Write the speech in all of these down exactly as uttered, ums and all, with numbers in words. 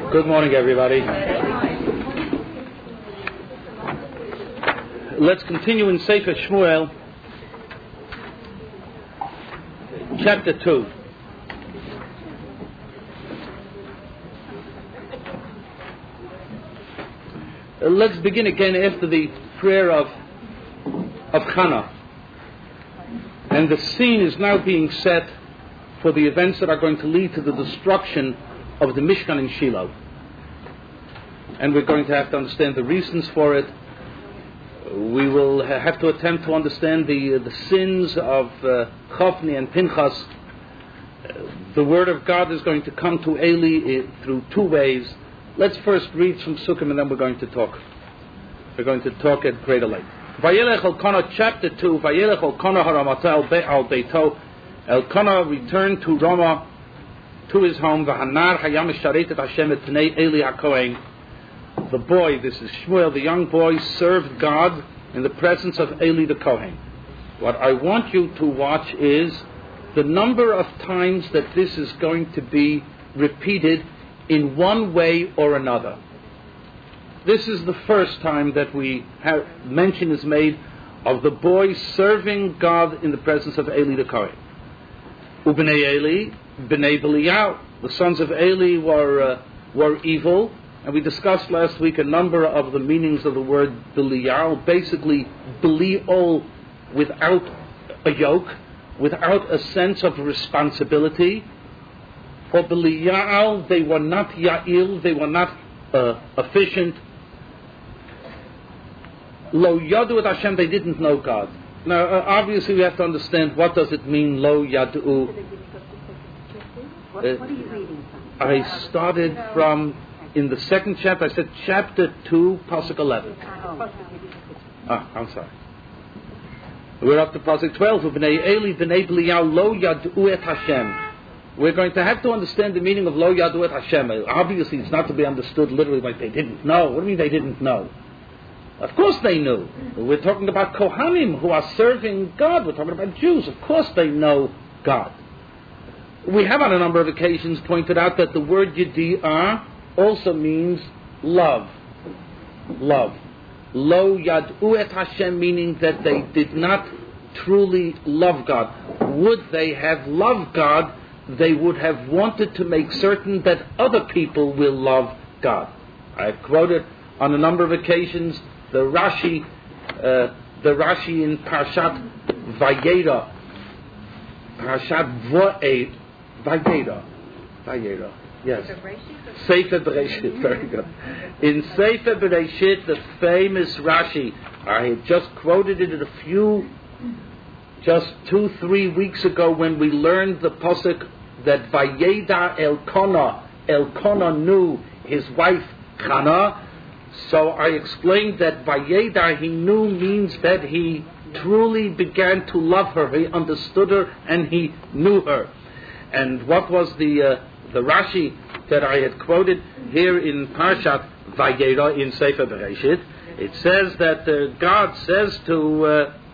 Good morning, everybody. Let's continue in Sefer Shmuel, chapter two. Uh, let's begin again after the prayer of of Hannah. And the scene is now being set for the events that are going to lead to the destruction of the Mishkan in Shiloh. And we're going to have to understand the reasons for it. We will have to attempt to understand the the sins of uh, Chofni and Pinchas. Uh, the word of God is going to come to Eli uh, through two ways. Let's first read some Sukkim and then we're going to talk. We're going to talk at greater length. Vayelech Elkanah, chapter two. Vayelech Elkanah haramata al beito. Elkanah returned to Ramah, to his home. V'hanar hayam sharet et Hashem et pnei Eli HaKohen. The boy, this is Shmuel, the young boy, served God in the presence of Eli the Kohen. What I want you to watch is the number of times that this is going to be repeated in one way or another. This is the first time that we have mention is made of the boy serving God in the presence of Eli the Kohen. Ubnei Eli, Bnei Belial. The sons of Eli were uh, were evil. And we discussed last week a number of the meanings of the word Belial. Basically, Belial without a yoke, without a sense of responsibility. For Belial, they were not Ya'il, they were not uh, efficient. Lo Yadu et Hashem, they didn't know God. Now, uh, obviously, we have to understand what does it mean, Lo Yadu. What, what are you reading from? I started from... In the second chapter, I said chapter two, Pasuk eleven. Ah, I'm sorry. We're up to Pasuk twelve. B'nei Eli, b'nei Belial, lo yadu et Hashem. We're going to have to understand the meaning of lo yadu et Hashem. Obviously, it's not to be understood literally like they didn't know. What do you mean they didn't know? Of course they knew. We're talking about Kohanim who are serving God. We're talking about Jews. Of course they know God. We have on a number of occasions pointed out that the word Yedi'ah also means love. Love. Lo yad'u et Hashem, meaning that they did not truly love God. Would they have loved God, they would have wanted to make certain that other people will love God. I've quoted on a number of occasions the Rashi, uh, the Rashi in Parshat Vayera, Parshat Vo'ed, Vayera, Vayera. Yes. Sefer Bereshit, very good. In Sefer Bereshit, the famous Rashi, I had just quoted it a few, just two, three weeks ago when we learned the pasuk that Vayeda Elkanah, Elkanah knew his wife Hannah. So I explained that Vayeda, he knew, means that he truly began to love her. He understood her and he knew her. And what was the... Uh, The Rashi that I had quoted here in Parshat Vayera in Sefer Bereshit, it says that uh, God says to uh,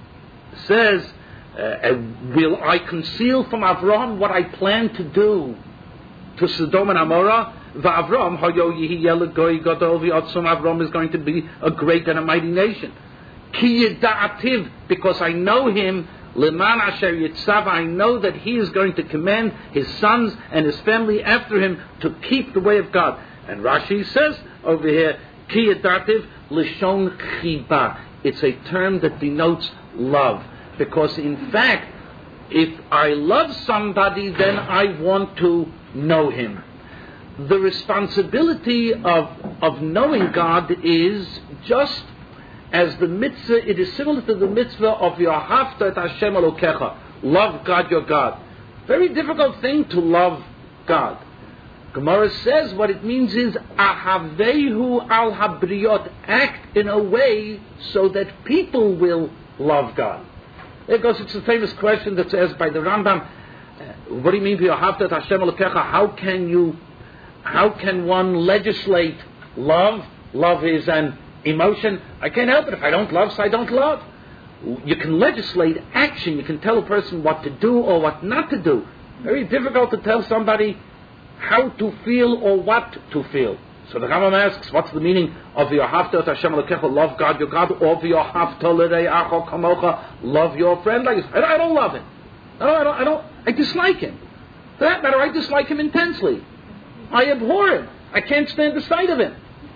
says, uh, "Will I conceal from Avram what I plan to do to Sodom and Amorah?" V'Avram hayo yihi yeled goy gadol v'yotzum. Avram is going to be a great and a mighty nation. Ki yida'ativ, because I know him. Leman asher yitzav, I know that he is going to command his sons and his family after him to keep the way of God. And Rashi says over here, ki yadativ lishon chiba. It's a term that denotes love. Because in fact, if I love somebody, then I want to know him. The responsibility of, of knowing God is just as the mitzvah, it is similar to the mitzvah of Yahavta et Hashem Elokecha. Love God your God. Very difficult thing to love God. Gemara says what it means is Ahavehu al habriot. Act in a way so that people will love God. Because it's a famous question that's asked by the Rambam. What do you mean by Yahavta et Hashem Elokecha? How can you, how can one legislate love? Love is an emotion. I can't help it. If I don't love, so I don't love. You can legislate action. You can tell a person what to do or what not to do. Very difficult to tell somebody how to feel or what to feel. So the Rambam asks, what's the meaning of V'yohavta et Hashem Elokecha, love God your God, or V'yohavta l're'acho kamocha, love your friend like yourself? I don't love him. I don't, I don't, I don't, I dislike him. For that matter, I dislike him intensely. I abhor him. I can't stand the sight of him.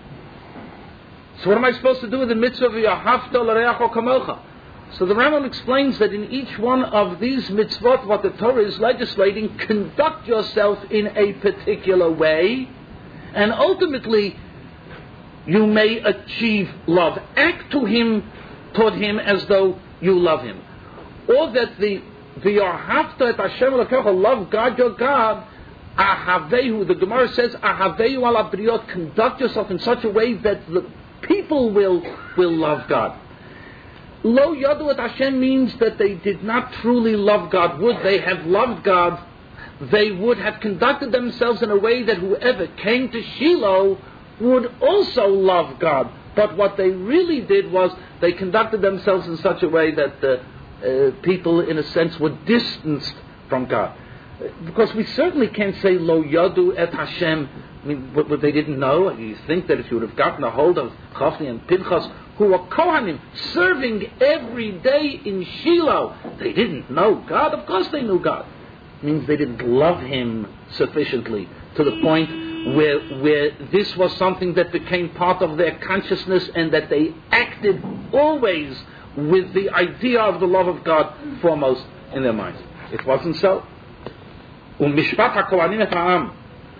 So what am I supposed to do with the mitzvah of V'yohavta l're'acho kamocha? So the Rambam explains that in each one of these mitzvot, what the Torah is legislating, conduct yourself in a particular way, and ultimately you may achieve love. Act to him, toward him, as though you love him. Or that the V'yohavta et Hashem Elokecha, love God your God, ahavehu, the Gemara says, ahavehu ala briot, conduct yourself in such a way that the people will, will love God. Lo yadu et Hashem means that they did not truly love God. Would they have loved God, they would have conducted themselves in a way that whoever came to Shiloh would also love God. But what they really did was they conducted themselves in such a way that the uh, people, in a sense, were distanced from God. Because we certainly can't say Lo yadu et Hashem. I mean, what, what they didn't know. You think that if you would have gotten a hold of Chofni and Pinchas, who were Kohanim, serving every day in Shiloh, they didn't know God. Of course they knew God. It means they didn't love him sufficiently to the point where where this was something that became part of their consciousness, and that they acted always with the idea of the love of God foremost in their minds. It wasn't so. Umishpat HaKohanim et Ha'am,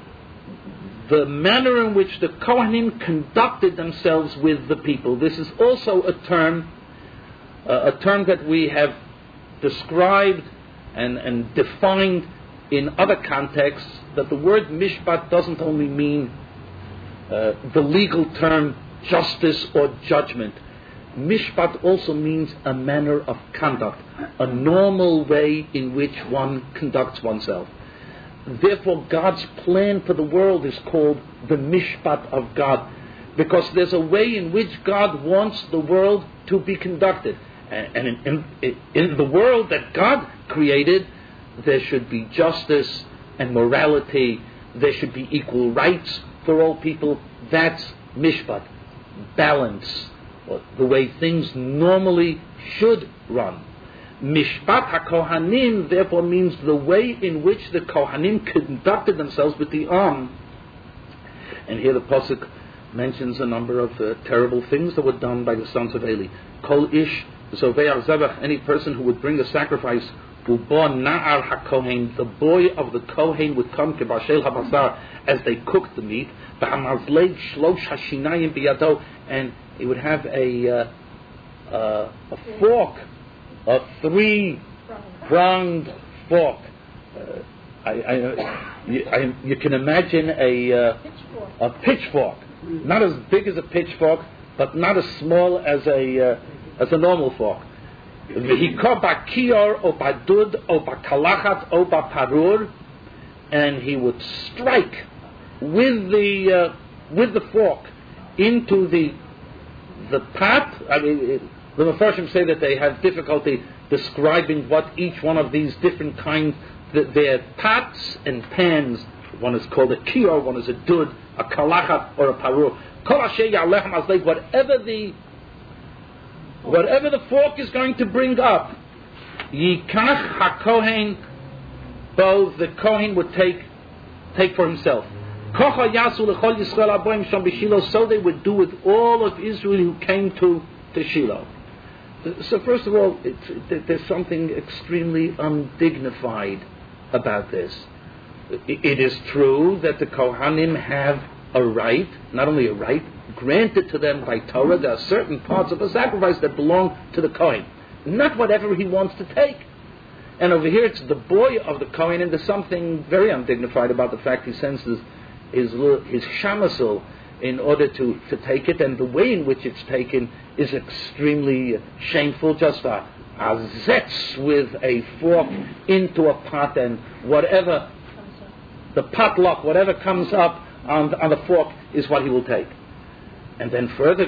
the manner in which the Kohanim conducted themselves with the people. This is also a term, uh, a term that we have described and, and defined in other contexts, that the word mishpat doesn't only mean uh, the legal term justice or judgment. Mishpat also means a manner of conduct, a normal way in which one conducts oneself. Therefore, God's plan for the world is called the mishpat of God, because there's a way in which God wants the world to be conducted. And, and in, in, in the world that God created, there should be justice and morality. There should be equal rights for all people. That's mishpat, balance, the way things normally should run. Mishpat HaKohanim therefore means the way in which the Kohanim conducted themselves with the Am. And here the Pasuk mentions a number of uh, terrible things that were done by the sons of Eli. Kol ish zoveach zebach, any person who would bring a sacrifice, ubo na'ar HaKohen, the boy of the Kohen would come kebashel habasar, as they cooked the meat, v'hamazleg shlosh hashinayim biyado, and he would have a uh, uh, a fork, a three-pronged fork. Uh, I, I, you, I, you can imagine a uh, a pitchfork, not as big as a pitchfork, but not as small as a uh, as a normal fork. And he would strike with the uh, with the fork into the the pot. I mean, it, the Mefarshim say that they have difficulty describing what each one of these different kinds, that they're pots and pans. One is called a kior, one is a dud, a kalachat, or a parur. Whatever the whatever the fork is going to bring up, yikach hakohen, both the kohen would take take for himself. So they would do with all of Israel who came to, to Shiloh. So first of all, it's, there's something extremely undignified about this. It is true that the Kohanim have a right, not only a right, granted to them by Torah. There are certain parts of a sacrifice that belong to the Kohen, not whatever he wants to take. And over here it's the boy of the Kohen, and there's something very undignified about the fact he sends his his, his shamasul in order to, to take it, and the way in which it's taken is extremely shameful. Just a, a zetz with a fork into a pot, and whatever the potluck, whatever comes up on, on the fork is what he will take. And then further,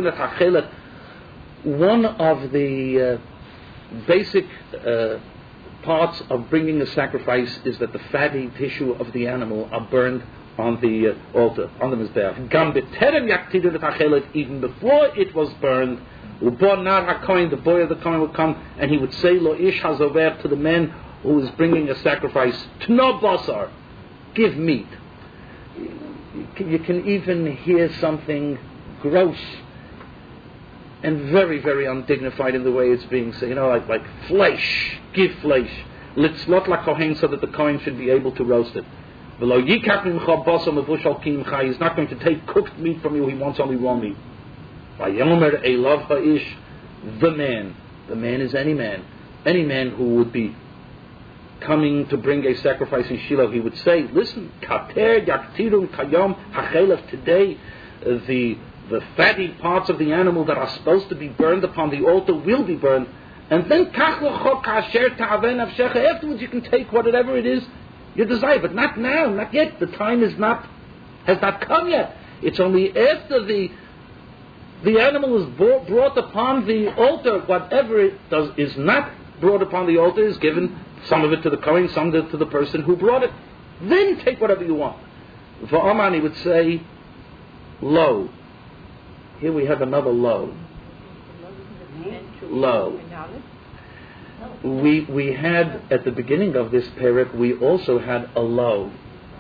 one of the uh, basic uh, parts of bringing a sacrifice is that the fatty tissue of the animal are burned on the uh, altar, on the mizbeach. Gam b'terem yaktidu v'tachelet, even before it was burned, u'bo nar hakohen, the boy of the kohen would come and he would say lo ish hazover, to the man who is bringing a sacrifice, tno basar, give meat. You can even hear something gross and very, very undignified in the way it's being said. You know, like like flesh, give flesh. Litzlot la kohen, so that the kohen should be able to roast it. He's not going to take cooked meat from you, he wants only raw meat. The man, the man is any man, any man who would be coming to bring a sacrifice in Shiloh, he would say, listen, kater yaktirun kayom hachelef, today the the fatty parts of the animal that are supposed to be burned upon the altar will be burned, and then afterwards you can take whatever it is you desire, but not now, not yet. The time is not has not come yet. It's only after the the animal is brought, brought upon the altar. Whatever it does is not brought upon the altar is given, some of it to the Kohen, some of it to the person who brought it. Then take whatever you want. Va'aman, he would say, lo. Here we have another lo. Lo. We we had at the beginning of this parak, we also had a lo.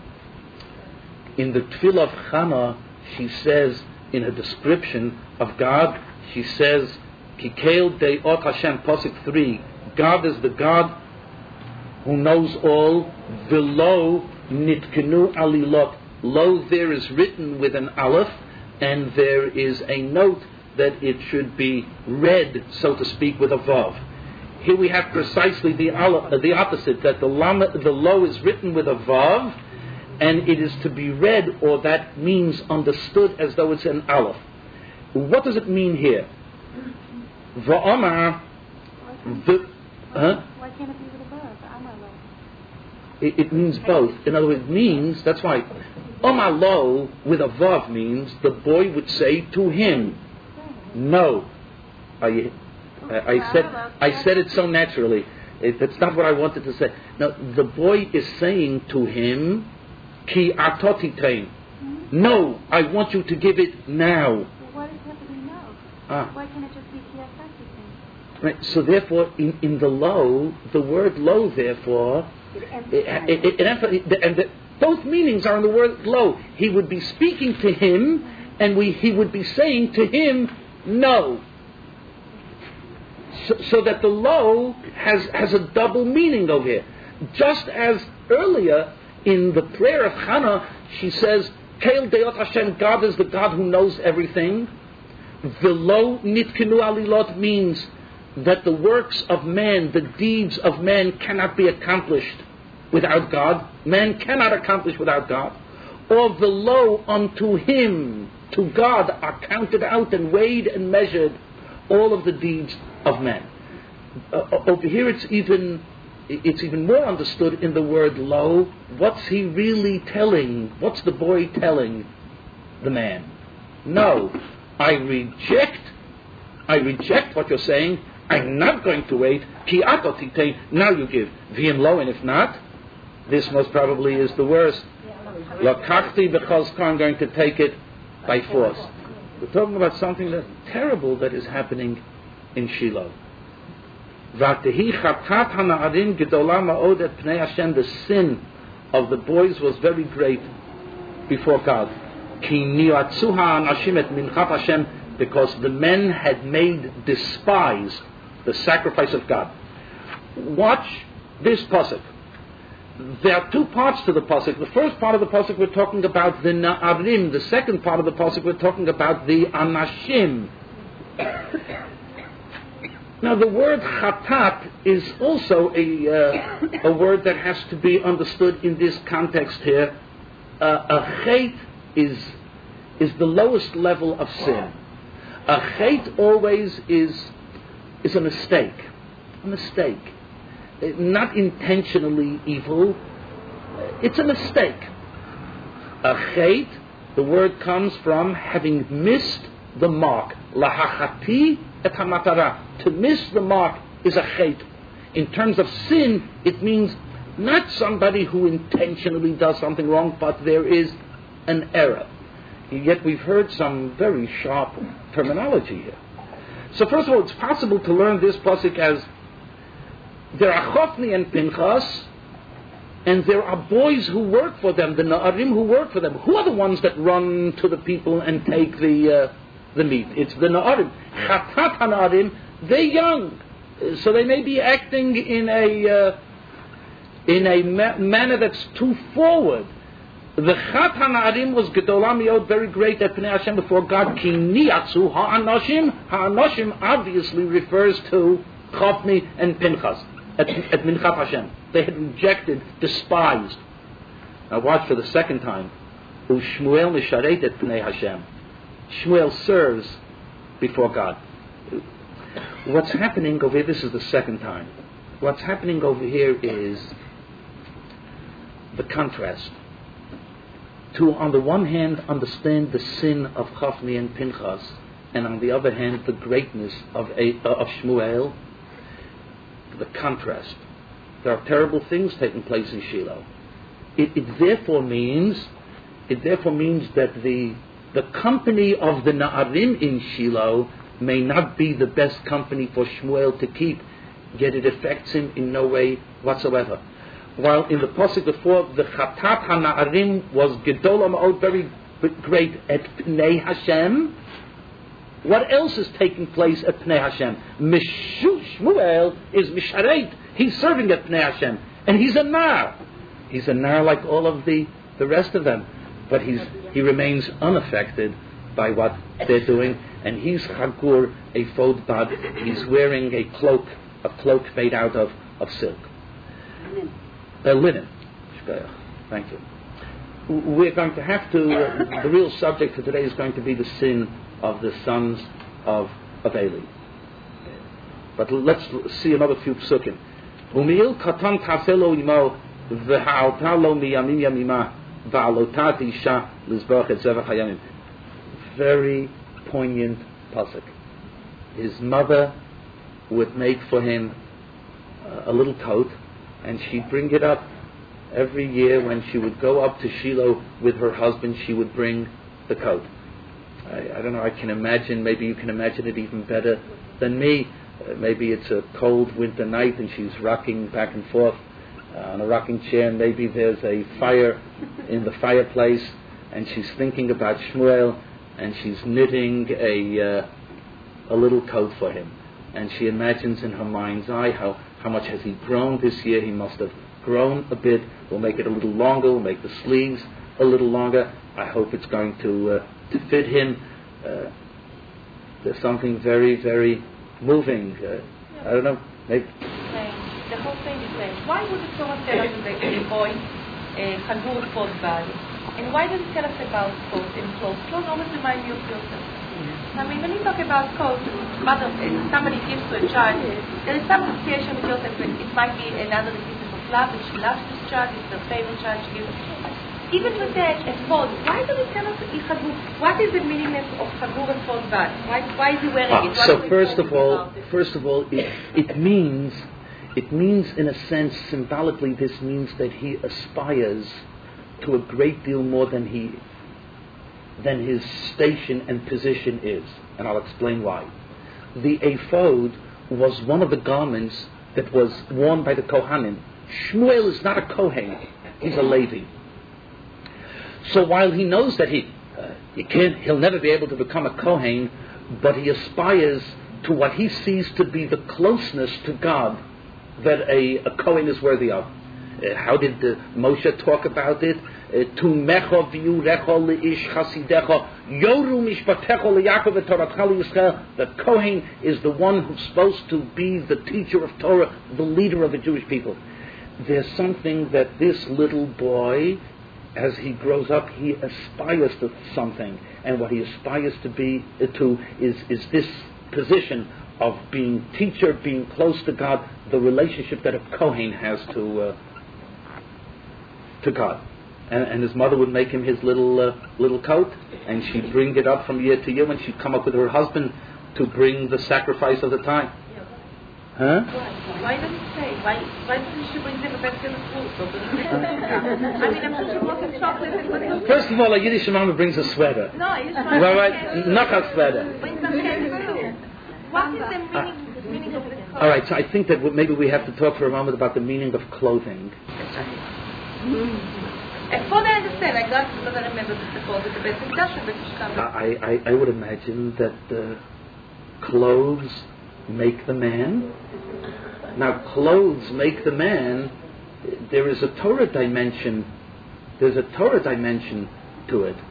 In the Tefillah of Chana, she says in her description of God, she says, Kikeil De'ot Hashem, Pasuk three, God is the God who knows all. V'lo nitkenu alilot. Lo, there is written with an aleph, and there is a note that it should be read, so to speak, with a vav. Here we have precisely the aleph, uh, the opposite, that the lam, the lo is written with a vav, and it is to be read, or that means understood as though it's an aleph. What does it mean here? Va'amar, the, huh? Why can't it be with a vav? It, it means both. In other words, it means, that's why, Omar lo with a vav means the boy would say to him, no. I, I, I said I said it so naturally. It, that's not what I wanted to say. Now, the boy is saying to him, Ki atotitein. No, I want you to give it now. Well, why does it have to be no? Ah. Why can't it just be ki atotitein? Right. So therefore, in, in the lo, the word lo, therefore, It it, it, it, it, and the, both meanings are in the word lo. He would be speaking to him, and we, he would be saying to him, no. So, so that the lo has, has a double meaning over here. Just as earlier in the prayer of Chana, she says, Keil Deot Hashem, God is the God who knows everything. The lo nitkenu alilot means that the works of man, the deeds of man cannot be accomplished without God. Man cannot accomplish without God. Or the lo unto him, to God, are counted out and weighed and measured all of the deeds of man. Uh, over here it's even it's even more understood in the word lo. What's he really telling? What's the boy telling the man? No, I reject I reject what you're saying. I'm not going to wait. Ki atotitein, now you give. V'im lo, and if not, this most probably is the worst. Lakachti because I'm going to take it by force. We're talking about something that's terrible that is happening in Shiloh. V'atehi chatat hana'arim gedola ma'od et pnei Hashem. The sin of the boys was very great before God. Ki niatzuha anashim et minchat Hashem, because the men had made despise the sacrifice of God. Watch this pasuk. There are two parts to the pasuk. The first part of the pasuk we're talking about the na'arim. The second part of the pasuk we're talking about the anashim. Now the word chatat is also a uh, a word that has to be understood in this context here. Uh, a chet is is the lowest level of sin. A chet always is is a mistake, a mistake, not intentionally evil. It's a mistake. A chet, the word comes from having missed the mark. Lahachati et hamatara. To miss the mark is a chet. In terms of sin, it means not somebody who intentionally does something wrong, but there is an error. Yet we've heard some very sharp terminology here. So first of all, it's possible to learn this pasuk as there are Chofni and Pinchas, and there are boys who work for them, the Na'arim who work for them. Who are the ones that run to the people and take the uh, the meat? It's the Na'arim. Chatat HaNa'arim, they're young, so they may be acting in a uh, in a ma- manner that's too forward. The Chat HaNa'arim was Gedolah Miod, very great at Pnei Hashem before God. Ki niatzu ha'anoshim. Ha'anoshim obviously refers to Chofni and Pinchas at, at Minchat Hashem. They had rejected, despised. Now watch for the second time. U Shmuel misharet et Pnei Hashem. Shmuel serves before God. What's happening over here, this is the second time. What's happening over here is the contrast. To, on the one hand, understand the sin of Chofni and Pinchas, and on the other hand, the greatness of, a, uh, of Shmuel, the contrast. There are terrible things taking place in Shiloh. It, it therefore means, it therefore means that the the company of the Na'arim in Shiloh may not be the best company for Shmuel to keep, yet it affects him in no way whatsoever. While in the pasuk before, the Chatat HaNa'arim was Gedolah Ma'od, very great at Pnei Hashem. What else is taking place at Pnei Hashem? Mishu Shmuel is Misharet. He's serving at Pnei Hashem. And he's a Nar. He's a Nar like all of the, the rest of them. But he's he remains unaffected by what they're doing. And he's Chagur, a Fod Bad. He's wearing a cloak, a cloak made out of, of silk. Uh, linen. Thank you. We're going to have to, uh, the real subject for today is going to be the sin of the sons of, of Eli. But let's see another few psukim. Umiil katan taselo imo v'ha'alta lo miyamim yamima va'alotat isha lizbach et zevach hayamim. Very poignant pasuk. His mother would make for him a little coat, and she'd bring it up every year when she would go up to Shiloh with her husband. She would bring the coat. I, I don't know, I can imagine, maybe you can imagine it even better than me. Uh, maybe it's a cold winter night and she's rocking back and forth uh, on a rocking chair, and maybe there's a fire in the fireplace, and she's thinking about Shmuel, and she's knitting a uh, a little coat for him. And she imagines in her mind's eye how, how much has he grown this year. He must have grown a bit. We'll make it a little longer. We'll make the sleeves a little longer. I hope it's going to uh, to fit him. Uh, there's something very, very moving. Uh, I don't know. Maybe. The whole thing is saying, why would it Torah tell us that the boy Chagur fought bad? And why does it tell us about coats and clothes? Clothes always remind you of yourself. I mean, when you talk about coats, mother, somebody gives to a child, there is some association with yourself. It might be another decision of love, that she loves this child, it's her favorite child, she gives. Even with that, as Fod, why does it tell us Chagur? What is the meaning of Chagur and Fod bad? Why, why is he wearing ah, it? What so first of all, first of all, it, it means, it means in a sense, symbolically, this means that he aspires to a great deal more than he than his station and position is. And I'll explain why. The ephod was one of the garments that was worn by the Kohanim. Shmuel is not a Kohen, he's a Levi. So while he knows that he, uh, he can't, he'll never be able to become a Kohen, but he aspires to what he sees to be the closeness to God that a, a Kohen is worthy of. Uh, how did uh, Moshe talk about it? Tumecho v'yurecho leish chasidecho yoru mishpatecho leYaakov v'toratcha leYisrael. The Kohen is the one who's supposed to be the teacher of Torah, the leader of the Jewish people. There's something that this little boy, as he grows up, he aspires to something, and what he aspires to be uh, to is is this position of being teacher, being close to God, the relationship that a Kohen has to uh, to God. And, and his mother would make him his little uh, little coat, and she'd bring it up from year to year when she'd come up with her husband to bring the sacrifice of the time. Huh? Why? Why does it say? Why? Why doesn't she bring them a basket of fruit? I mean, I'm sure she wants a chocolate and First of all, a Yiddish mama brings a sweater. No, Yiddish mama Well, right, not a sweater. brings some canned fruit. What is the meaning, the meaning of this code? All right, so I think that maybe we have to talk for a moment about the meaning of clothing. And for I understand, I got because I remember the code with the best discussion, but you can't. I, I, I would imagine that uh, clothes make the man. Now, clothes make the man. There is a Torah dimension. There's a Torah dimension to it.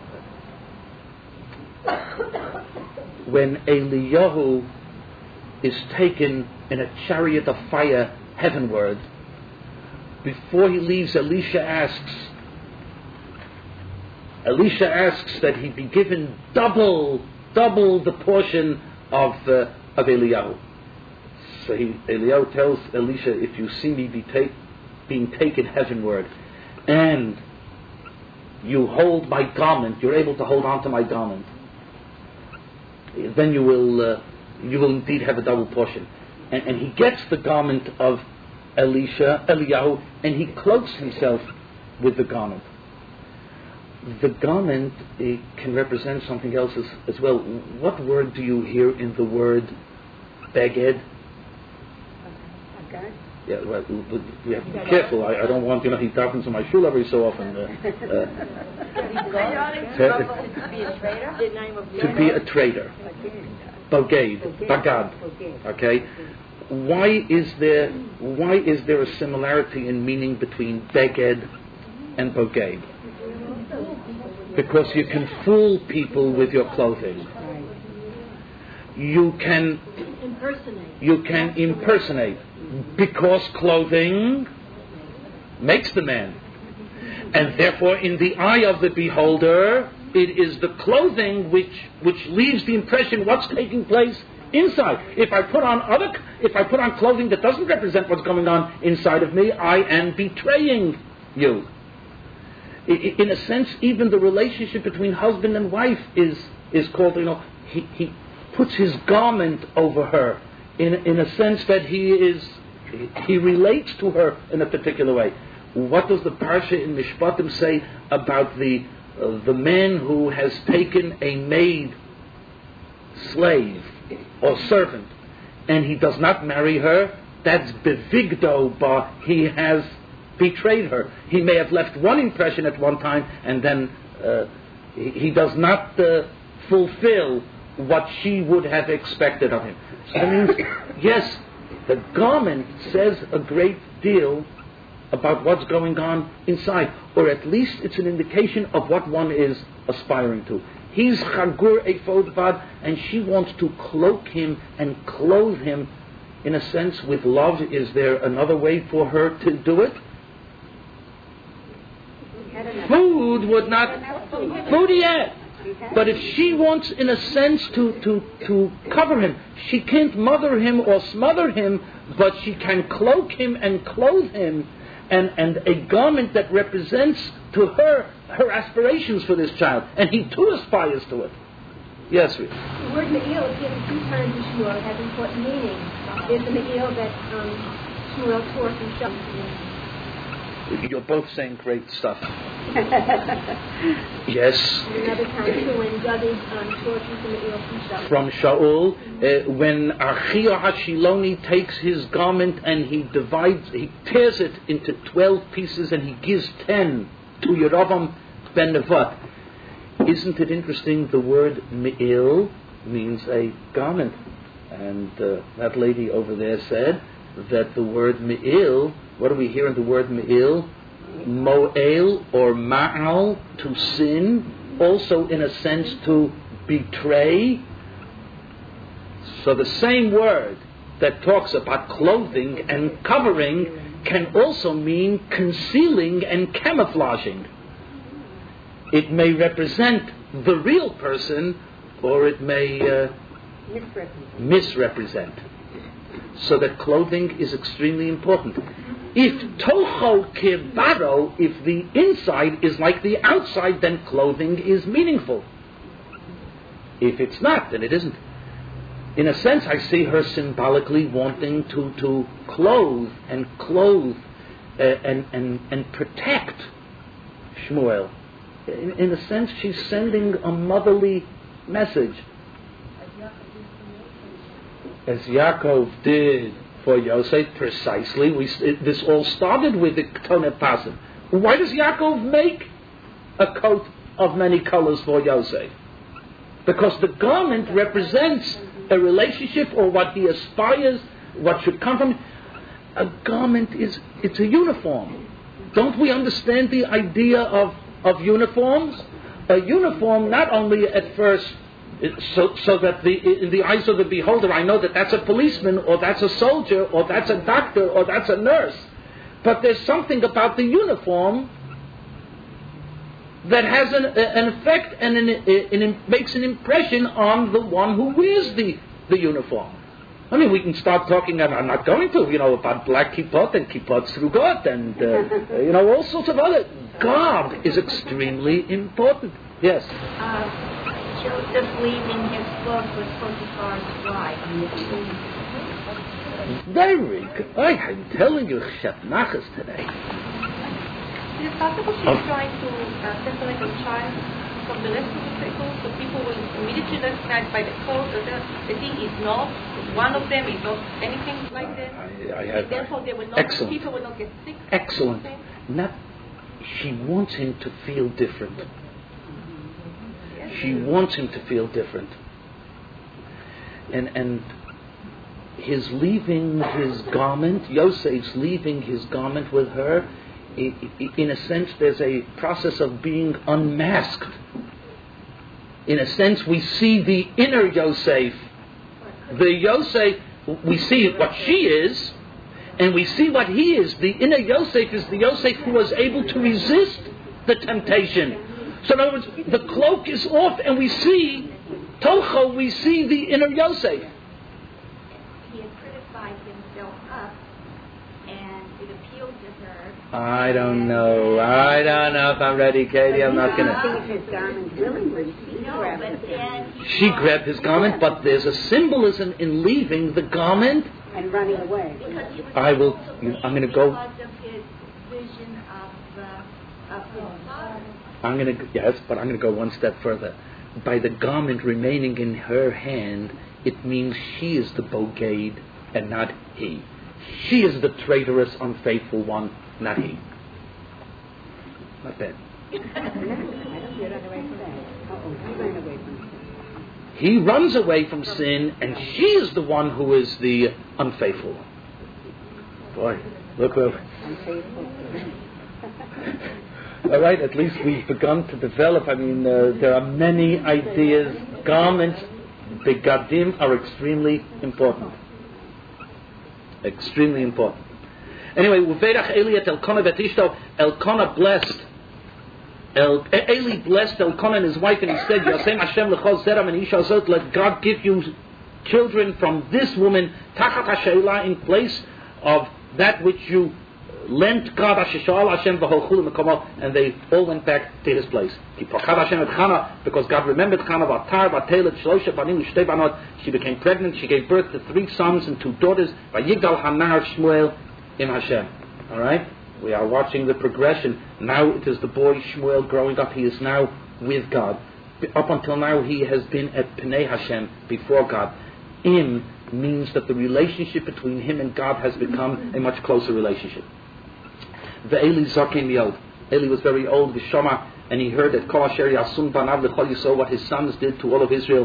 When Eliyahu is taken in a chariot of fire heavenward, before he leaves, Elisha asks, Elisha asks that he be given double, double the portion of uh, of Eliyahu. So he, Eliyahu tells Elisha, if you see me be take, being taken heavenward, and you hold my garment, you're able to hold on to my garment, then you will uh, you will indeed have a double portion. And, and he gets the garment of Elisha, Eliyahu, and he cloaks himself with the garment. The garment it can represent something else as, as well. What word do you hear in the word beged? Okay. Yeah, well, we have to be careful. I, I don't want, you know, he happens in my shul every so often. Uh, uh, to be a traitor. Boged, bagad. Okay. Why is there why is there a similarity in meaning between beged and boged? Because you can fool people with your clothing. You can Impersonate. you can impersonate, because clothing makes the man, and therefore in the eye of the beholder it is the clothing which which leaves the impression what's taking place inside. If I put on other if I put on clothing that doesn't represent what's going on inside of me, I am betraying you. In a sense, even the relationship between husband and wife is is called, you know, he, he puts his garment over her in in a sense that he is he relates to her in a particular way. What does the parsha in Mishpatim say about the uh, the man who has taken a maid slave or servant and he does not marry her? That's bevigdo, but he has betrayed her. He may have left one impression at one time, and then uh, he, he does not uh, fulfill what she would have expected of him. So that means, yes, the garment says a great deal about what's going on inside, or at least it's an indication of what one is aspiring to. He's chagur ephod vad, and she wants to cloak him and clothe him, in a sense, with love. Is there another way for her to do it? Food would not, food yet. But if she wants, in a sense, to, to, to cover him, she can't mother him or smother him, but she can cloak him and clothe him, and, and a garment that represents to her her aspirations for this child, and he too aspires to it. Yes, Rita. The word Me'il appears a few times in Shmuel. It has important meaning. There's the Me'il that um, Shmuel tore himself. You're both saying great stuff. Yes. Another time too, when David um, tore from the Me'il from Shaul. From Shaul, uh, when Achia Hashiloni takes his garment and he divides, he tears it into twelve pieces and he gives ten to Yerovam ben Nevat. Isn't it interesting? The word Me'il means a garment, and uh, that lady over there said that the word Me'il. What do we hear in the word Me'il? Mo'el or Ma'al, to sin, also in a sense to betray. So the same word that talks about clothing and covering can also mean concealing and camouflaging. It may represent the real person, or it may uh, Misrepresent. misrepresent. So that clothing is extremely important. If tocho kibaro, if the inside is like the outside, then clothing is meaningful. If it's not, then it isn't. in a sense, I see her symbolically wanting to, to clothe and clothe uh, and, and, and protect Shmuel. In, in a sense, she's sending a motherly message. As Yaakov did for Yosef, precisely. We, it, this all started with the Ketone Pasim. Why does Yaakov make a coat of many colors for Yosef? Because the garment represents a relationship or what he aspires, what should come from it. A garment is, it's a uniform. Don't we understand the idea of, of uniforms? A uniform not only at first, so, so that the, in the eyes of the beholder, I know that that's a policeman, or that's a soldier, or that's a doctor, or that's a nurse. But there's something about the uniform that has an, an effect and an, an, makes an impression on the one who wears the, the uniform. I mean, we can start talking, and I'm not going to, you know, about black kippot and kippot srugot and, uh, you know, all sorts of other. God is extremely important. Yes? Uh, Joseph leaving his clothes with Potiphar's wife. Very good. I, I'm telling you, Shatnachas today. Is it possible she's oh. trying to uh, separate the child from the rest of the people, so people will immediately recognize by the clothes that, that he is not one of them, is not anything like them? I, I have, therefore, they will not, excellent. people will not get sick. Excellent. Not, she wants him to feel different. Yes. She wants him to feel different. And and his leaving his garment, Yosef's leaving his garment with her, in a sense, there's a process of being unmasked. In a sense, we see the inner Yosef. The Yosef, we see what she is, and we see what he is. The inner Yosef is the Yosef who was able to resist the temptation. So in other words, the cloak is off, and we see, Tocho, we see the inner Yosef. He had criticized himself up, and it appealed to her. I don't know. I don't know if I'm ready, Katie. I'm not going to. She grabbed his garment, but there's a symbolism in leaving the garment and running away. I will. I'm going to go. I'm going to yes, but I'm going to go one step further. By the garment remaining in her hand, it means she is the bogeyed and not he. She is the traitorous, unfaithful one, not he. Not bad. He runs away from sin, and she is the one who is the unfaithful one. Boy, look where. All right, at least we've begun to develop. I mean, uh, there are many ideas. Garments, begadim, are extremely important. Extremely important. Anyway, Uveirach Eli et Elkanah bet Ishto. Elkanah blessed. El, Eli blessed Elkanah and his wife, and he said, Yasem Hashem lechol zeram and isha zot, let God give you children from this woman, tachat hasheilah, in place of that which you lent God, Hashem v'holchulu mekomo, and they all went back to his place. Because God remembered Chana v'atar v'atelet shlosha banim u'shtei banot. She became pregnant. She gave birth to three sons and two daughters. Vayigdal hanar Shmuel im Hashem. All right, we are watching the progression. Now it is the boy Shmuel growing up. He is now with God. Up until now, he has been at Pnei Hashem, before God. Im means that the relationship between him and God has become a much closer relationship. Ve'eli zaken yod. Eli was very old, V'shama, and he heard that Kol asher yasun banav l'chol Yisrael, what his sons did to all of Israel.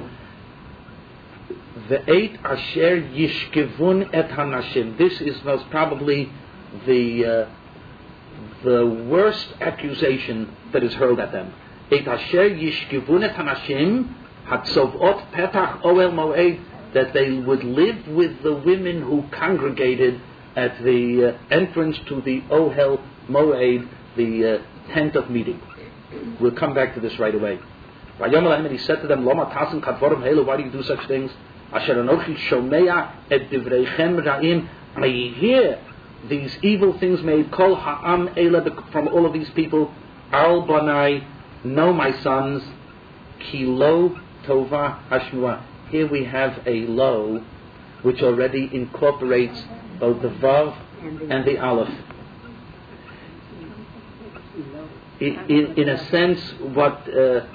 Ve'et asher yishkevun et hanashim. This is most probably the uh, the worst accusation that is hurled at them. Et asher yishkevun et hanashim hatzovot petach oel moed, that they would live with the women who congregated at the uh, entrance to the Ohel Moed, the uh, tent of meeting. We'll come back to this right away. And he said to them, Loma tasen kadvorim helu, why do you do such things? Asher anochi shomea et divreichem ra'im. I hear these evil things made, kol ha'am eila, from all of these people. Al banai, know my sons, ki lo tova hashmua. here we have a lo which already incorporates both the vav and the aleph. In, in, in a sense, what uh,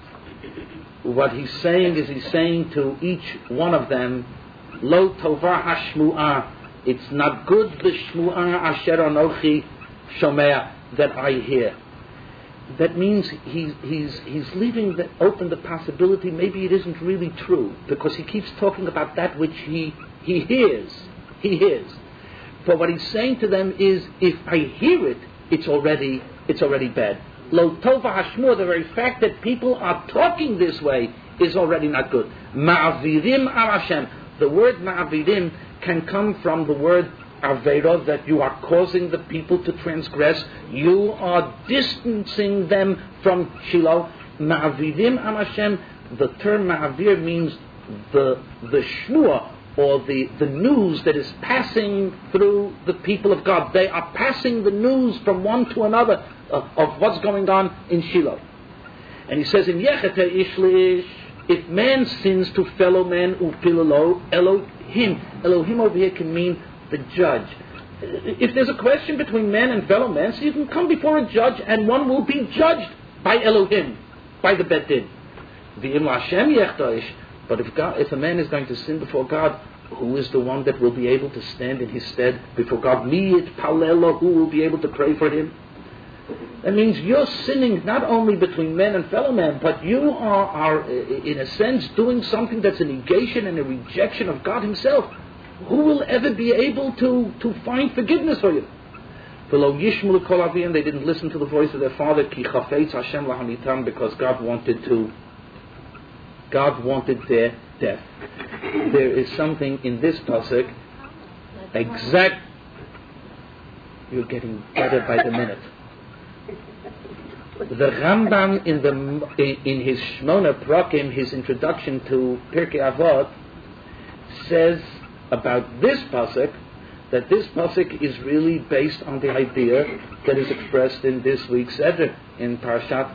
what he's saying is he's saying to each one of them, lo tova hashmu'ah, it's not good the shmu'ah asher anochi shomea, that I hear. That means he's he's he's leaving the, open the possibility maybe it isn't really true, because he keeps talking about that which he he hears, he hears. But what he's saying to them is, if I hear it, it's already it's already bad. Lo tova hashmu'ah, the very fact that people are talking this way is already not good. Ma'avirim al Hashem. The word ma'avirim can come from the word Avera, that you are causing the people to transgress. You are distancing them from Shiloh. Ma'avirim al Hashem. The term ma'avir means the the shmua, or the, the news that is passing through the people of God. They are passing the news from one to another of, of what's going on in Shiloh. And he says in Yechete Ishlish, if man sins to fellow man, upilalo Elohim. Elohim over here can mean the judge. If there's a question between man and fellow man, so you can come before a judge and one will be judged by Elohim, by the Bet Din. V'im Hashem yechtoish. But if God, if a man is going to sin before God, who is the one that will be able to stand in his stead before God? Mi it palelo, who will be able to pray for him? That means you're sinning not only between men and fellow men, but you are, are, in a sense, doing something that's a negation and a rejection of God Himself. Who will ever be able to, to find forgiveness for you? And they didn't listen to the voice of their father, because God wanted to. God wanted their death. There is something in this pasuk exact. You're getting better by the minute. The Rambam in the in his Shmona Prakim, his introduction to Pirkei Avot, says about this pasuk that this pasuk is really based on the idea that is expressed in this week's Seder in Parashat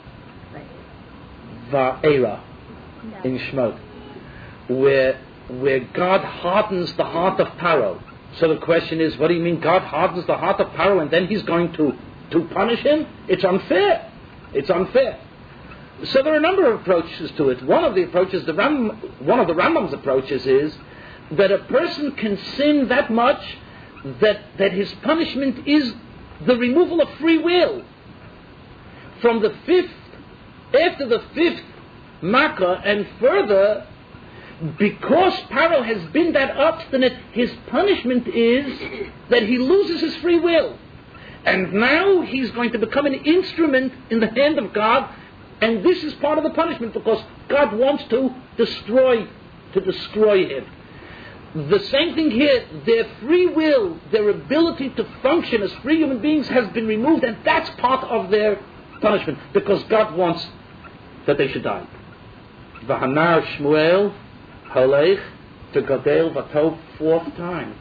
Va'era in Shemot, where where God hardens the heart of Paro. So the question is, what do you mean God hardens the heart of Paro and then He's going to to punish him? It's unfair. It's unfair. So there are a number of approaches to it. One of the approaches, the Ram, one of the Rambam's approaches is that a person can sin that much that that his punishment is the removal of free will. From the fifth, after the fifth Makkah and further, because Paro has been that obstinate, his punishment is that he loses his free will. And now he's going to become an instrument in the hand of God, and this is part of the punishment because God wants to destroy, to destroy him. The same thing here, their free will, their ability to function as free human beings has been removed, and that's part of their punishment, because God wants that they should die. V'hanar Shmuel halech to Gadel Vatov, fourth time.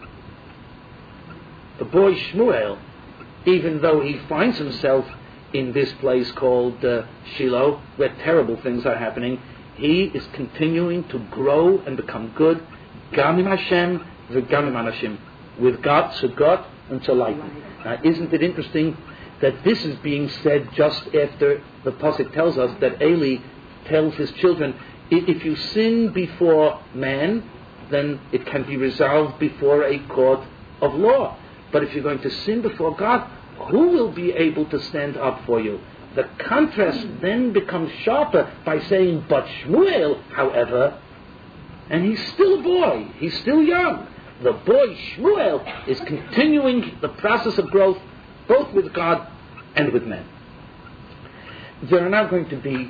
The boy Shmuel, even though he finds himself in this place called uh, Shiloh, where terrible things are happening, he is continuing to grow and become good. Gamim Hashem v'gamim Anashim, with God, to God and to light. Now, isn't it interesting that this is being said just after the pasuk tells us that Eli tells his children, if you sin before man, then it can be resolved before a court of law. But if you're going to sin before God, who will be able to stand up for you? The contrast then becomes sharper by saying, but Shmuel, however, and he's still a boy, he's still young. The boy Shmuel is continuing the process of growth, both with God and with men. There are now going to be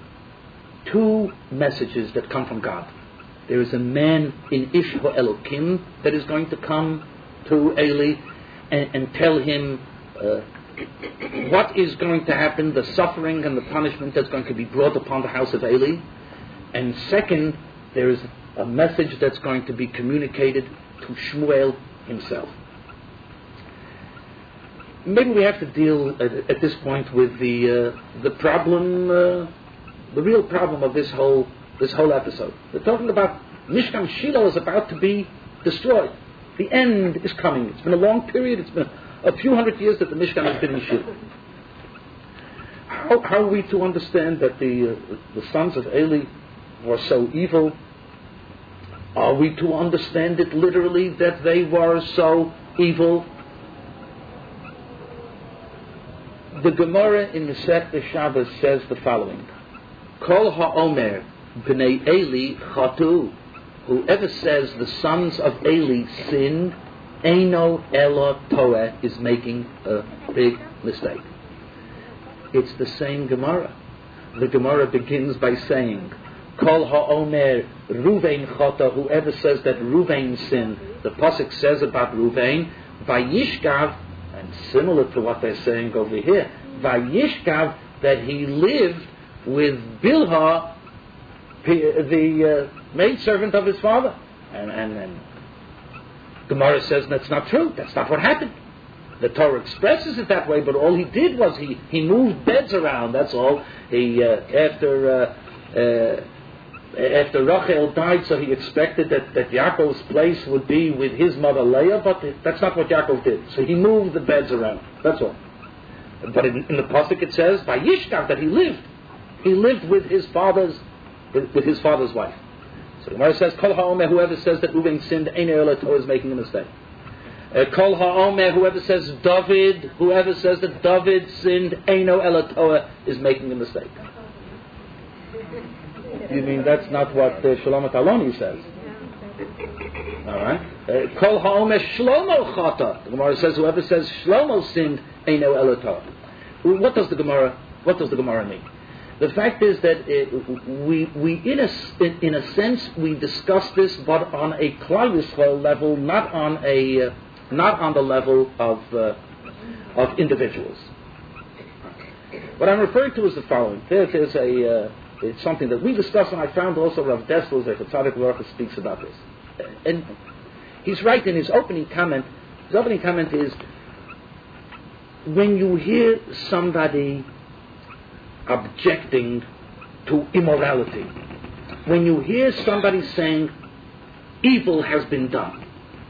two messages that come from God. There is a man in Ishho Elokim that is going to come to Eli and, and tell him uh, what is going to happen, the suffering and the punishment that's going to be brought upon the house of Eli. And second, there is a message that's going to be communicated to Shmuel himself. Maybe we have to deal at, at this point with the uh, the problem, uh, the real problem of this whole this whole episode. They're talking about Mishkan Shiloh is about to be destroyed. The end is coming. It's been a long period. It's been a few hundred years that the Mishkan has been in Shiloh. How, how are we to understand that the uh, the sons of Eli were so evil? Are we to understand it literally that they were so evil? The Gemara in Masechta Shabbos says the following: Kol ha'omer b'nei Eli chatu. Whoever says the sons of Eli sinned, eino ela toeh, is making a big mistake. It's the same Gemara. The Gemara begins by saying, Kol ha'omer Ruvain chata. Whoever says that Ruvain sinned, the pasuk says about Ruvain, vayishkav, and similar to what they're saying over here, vayishkav, that he lived with Bilhah, the uh, maidservant of his father. And, and, and Gemara says that's not true. That's not what happened. The Torah expresses it that way, but all he did was he, he moved beds around. That's all. He uh, after uh, uh, after Rachel died, so he expected that, that Yaakov's place would be with his mother Leah, but that's not what Yaakov did. So he moved the beds around. That's all. But in, in the pasuk it says by Yishkav that he lived. He lived with his father's with, with his father's wife. So the Gemara says, Kol ha'omer, whoever says that Reuven sinned, Ein Ela Toeh, is making a mistake. Uh, Kol ha'omer, whoever says David, whoever says that David sinned, Eino Ela Toeh, is making a mistake. You mean that's not what uh, Shlomo Taloni says? All right. Uh, Kol ha'omer Shlomo chata. The Gemara says whoever says Shlomo sinned, Eino Ela Toeh. What does the Gemara? What does the Gemara mean? The fact is that it, we, we in, a, in, in a sense, we discuss this, but on a Klal Yisrael level, not on a, uh, not on the level of uh, of individuals. What I'm referring to is the following. There, there's a, uh, it's something that we discuss, and I found also Rav Dessel, the Tzaddik Baruch, speaks about this. And he's right in his opening comment. His opening comment is, when you hear somebody objecting to immorality, when you hear somebody saying evil has been done,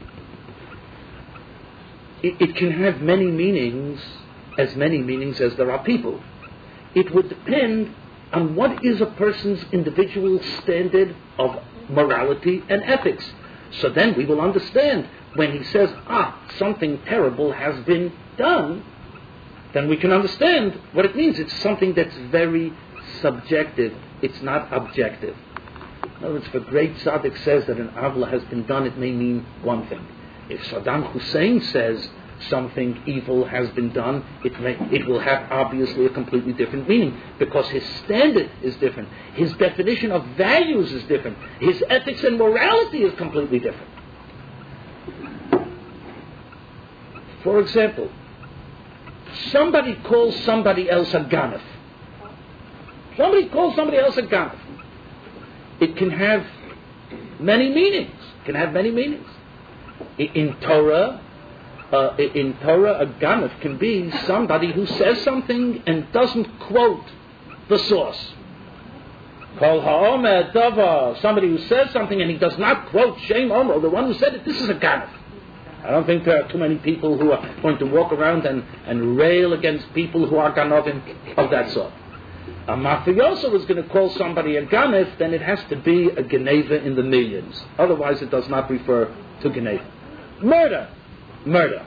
it, it can have many meanings, as many meanings as there are people. It would depend on what is a person's individual standard of morality and ethics. So then we will understand when he says, ah, something terrible has been done, then we can understand what it means. It's something that's very subjective. It's not objective. In other words, if a great tzaddik says that an avla has been done, it may mean one thing. If Saddam Hussein says something evil has been done, it may, it will have obviously a completely different meaning, because his standard is different. His definition of values is different. His ethics and morality is completely different. For example, somebody calls somebody else a ganef. Somebody calls somebody else a ganef. It can have many meanings. It can have many meanings. In Torah, uh, in Torah, a ganef can be somebody who says something and doesn't quote the source. Kol ha'omer davar, somebody who says something and he does not quote Shem Omer, the one who said it. This is a ganef. I don't think there are too many people who are going to walk around and, and rail against people who are ganovim of that sort. A mafioso is going to call somebody a ganef, then it has to be a geneva in the millions. Otherwise it does not refer to geneva. Murder. Murder.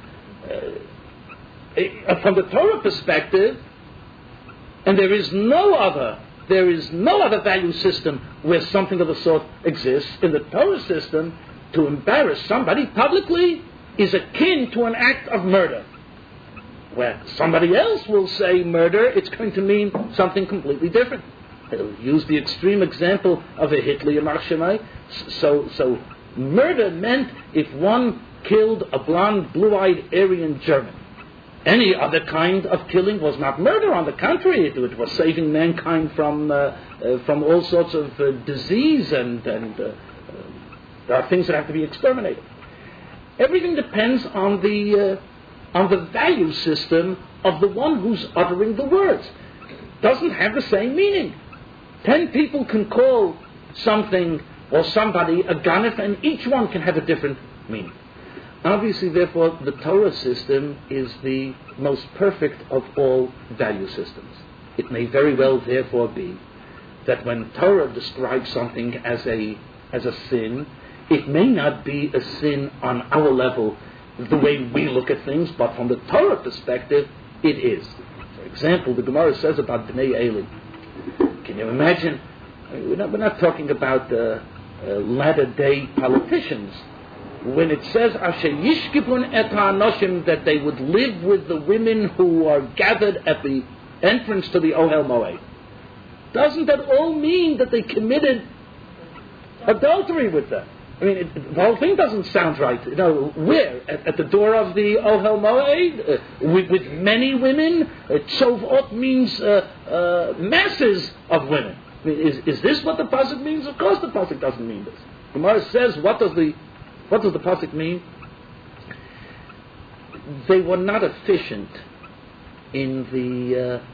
Uh, from the Torah perspective, and there is no other, there is no other value system where something of the sort exists. In the Torah system, to embarrass somebody publicly is akin to an act of murder. Where somebody else will say murder, it's going to mean something completely different. They'll use the extreme example of a Hitler Yamar Shemai. So, so murder meant if one killed a blonde, blue-eyed Aryan German. Any other kind of killing was not murder. On the contrary, it, it was saving mankind from uh, uh, from all sorts of uh, disease and and. Uh, There are things that have to be exterminated. Everything depends on the uh, on the value system of the one who's uttering the words. Doesn't have the same meaning. Ten people can call something or somebody a ganef, and each one can have a different meaning. Obviously, therefore, the Torah system is the most perfect of all value systems. It may very well, therefore, be that when Torah describes something as a as a sin, it may not be a sin on our level, the way we look at things, but from the Torah perspective, it is. For example, the Gemara says about Bnei Eli. Can you imagine? I mean, we're, not, we're not talking about uh, uh, latter-day politicians. When it says Asher Yishkipun et ha'anoshim, that they would live with the women who are gathered at the entrance to the Ohel Moed, doesn't that all mean that they committed adultery with them? I mean, it, the whole thing doesn't sound right. You know, where? At, at the door of the Ohel Moed? Uh, with, with many women? Uh, Tzovot means uh, uh, masses of women. I mean, is, is this what the pasuk means? Of course the pasuk doesn't mean this. Gemara says, what does the what does the pasuk mean? They were not efficient in the uh,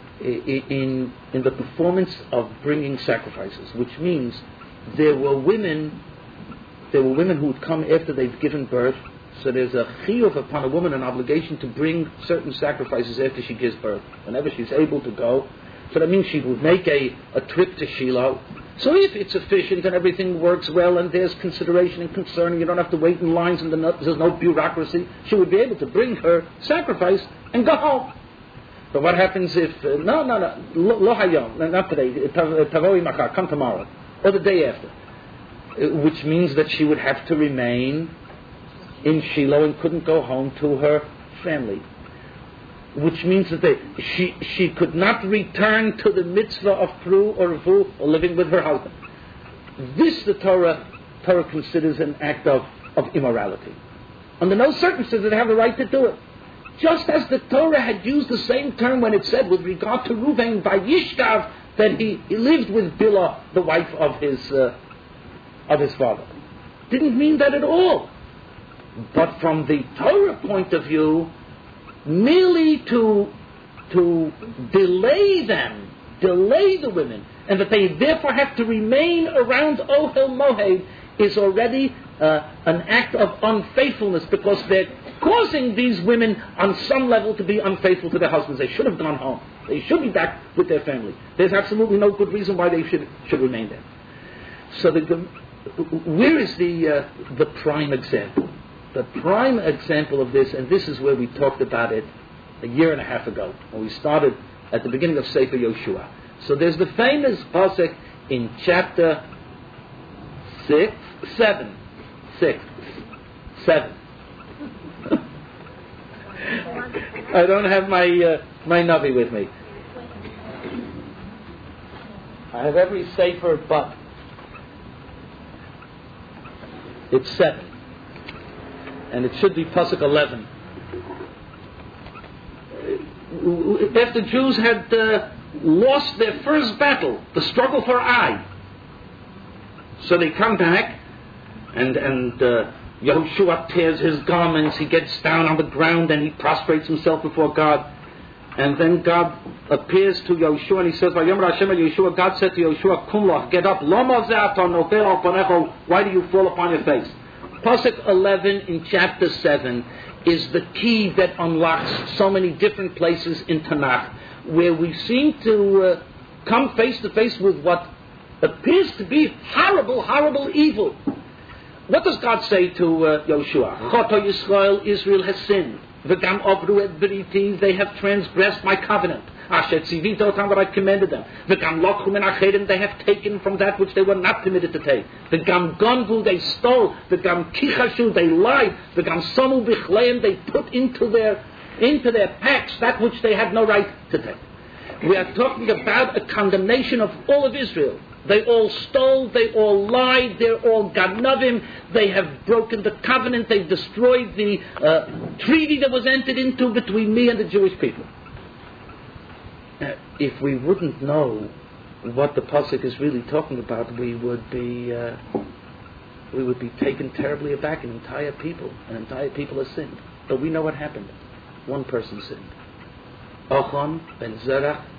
in in the performance of bringing sacrifices, which means there were women there were women who would come after they've given birth. So there's a chiyuv upon a woman, an obligation to bring certain sacrifices after she gives birth, whenever she's able to go. So that means she would make a, a trip to Shiloh. So if it's efficient and everything works well and there's consideration and concern, and you don't have to wait in lines and there's no bureaucracy, she would be able to bring her sacrifice and go home. But what happens if, uh, no, no, no, lo hayom, not today, tavoi machar, come tomorrow, or the day after, uh, which means that she would have to remain in Shiloh and couldn't go home to her family. Which means that they, she she could not return to the mitzvah of pru or vu, or living with her husband. This the Torah Torah considers an act of, of immorality. Under no circumstances they have the right to do it. Just as the Torah had used the same term when it said with regard to Reuven by Yishkav that he, he lived with Bilhah, the wife of his uh, of his father. Didn't mean that at all. But from the Torah point of view, merely to to delay them, delay the women, and that they therefore have to remain around Ohel Moed is already uh, an act of unfaithfulness, because they're causing these women on some level to be unfaithful to their husbands. They should have gone home. They should be back with their family. There's absolutely no good reason why they should should remain there. So the, where is the uh, the prime example? The prime example of this, and this is where we talked about it a year and a half ago, when we started at the beginning of Sefer Yoshua. So there's the famous pasuk in chapter six, seven, six, seven. I don't have my uh, my Navi with me. I have every sefer, but it's seven. And it should be pasuk eleven. After Jews had uh, lost their first battle, the struggle for Ai, so they come back, and and uh, Yehoshua tears his garments. He gets down on the ground and he prostrates himself before God. And then God appears to Yehoshua and he says, "Vayomer Hashem el Yehoshua." God said to Yehoshua, "Kum loch, get up. Lama ze'ata nofel al panecho. Why do you fall upon your face?" Pasuk eleven in chapter seven is the key that unlocks so many different places in Tanakh, where we seem to uh, come face to face with what appears to be horrible, horrible evil. What does God say to uh, Yehoshua? Choto Yisrael, Israel has sinned. V'gam avru et briti, they have transgressed my covenant. Asher tzivito otam, what I commanded them. V'gam lokhu min acherim, they have taken from that which they were not permitted to take. V'gam gonvu, they stole. V'gam kichashu, they lied. V'gam somu bichleim, they put into their into their packs that which they had no right to take. We are talking about a condemnation of all of Israel. They all stole, they all lied, they're all ganavim, they have broken the covenant, they've destroyed the uh, treaty that was entered into between me and the Jewish people. Uh, if we wouldn't know what the pasuk is really talking about, we would be uh, we would be taken terribly aback. An entire people, an entire people has sinned. But we know what happened. One person sinned. Ochon ben Zerach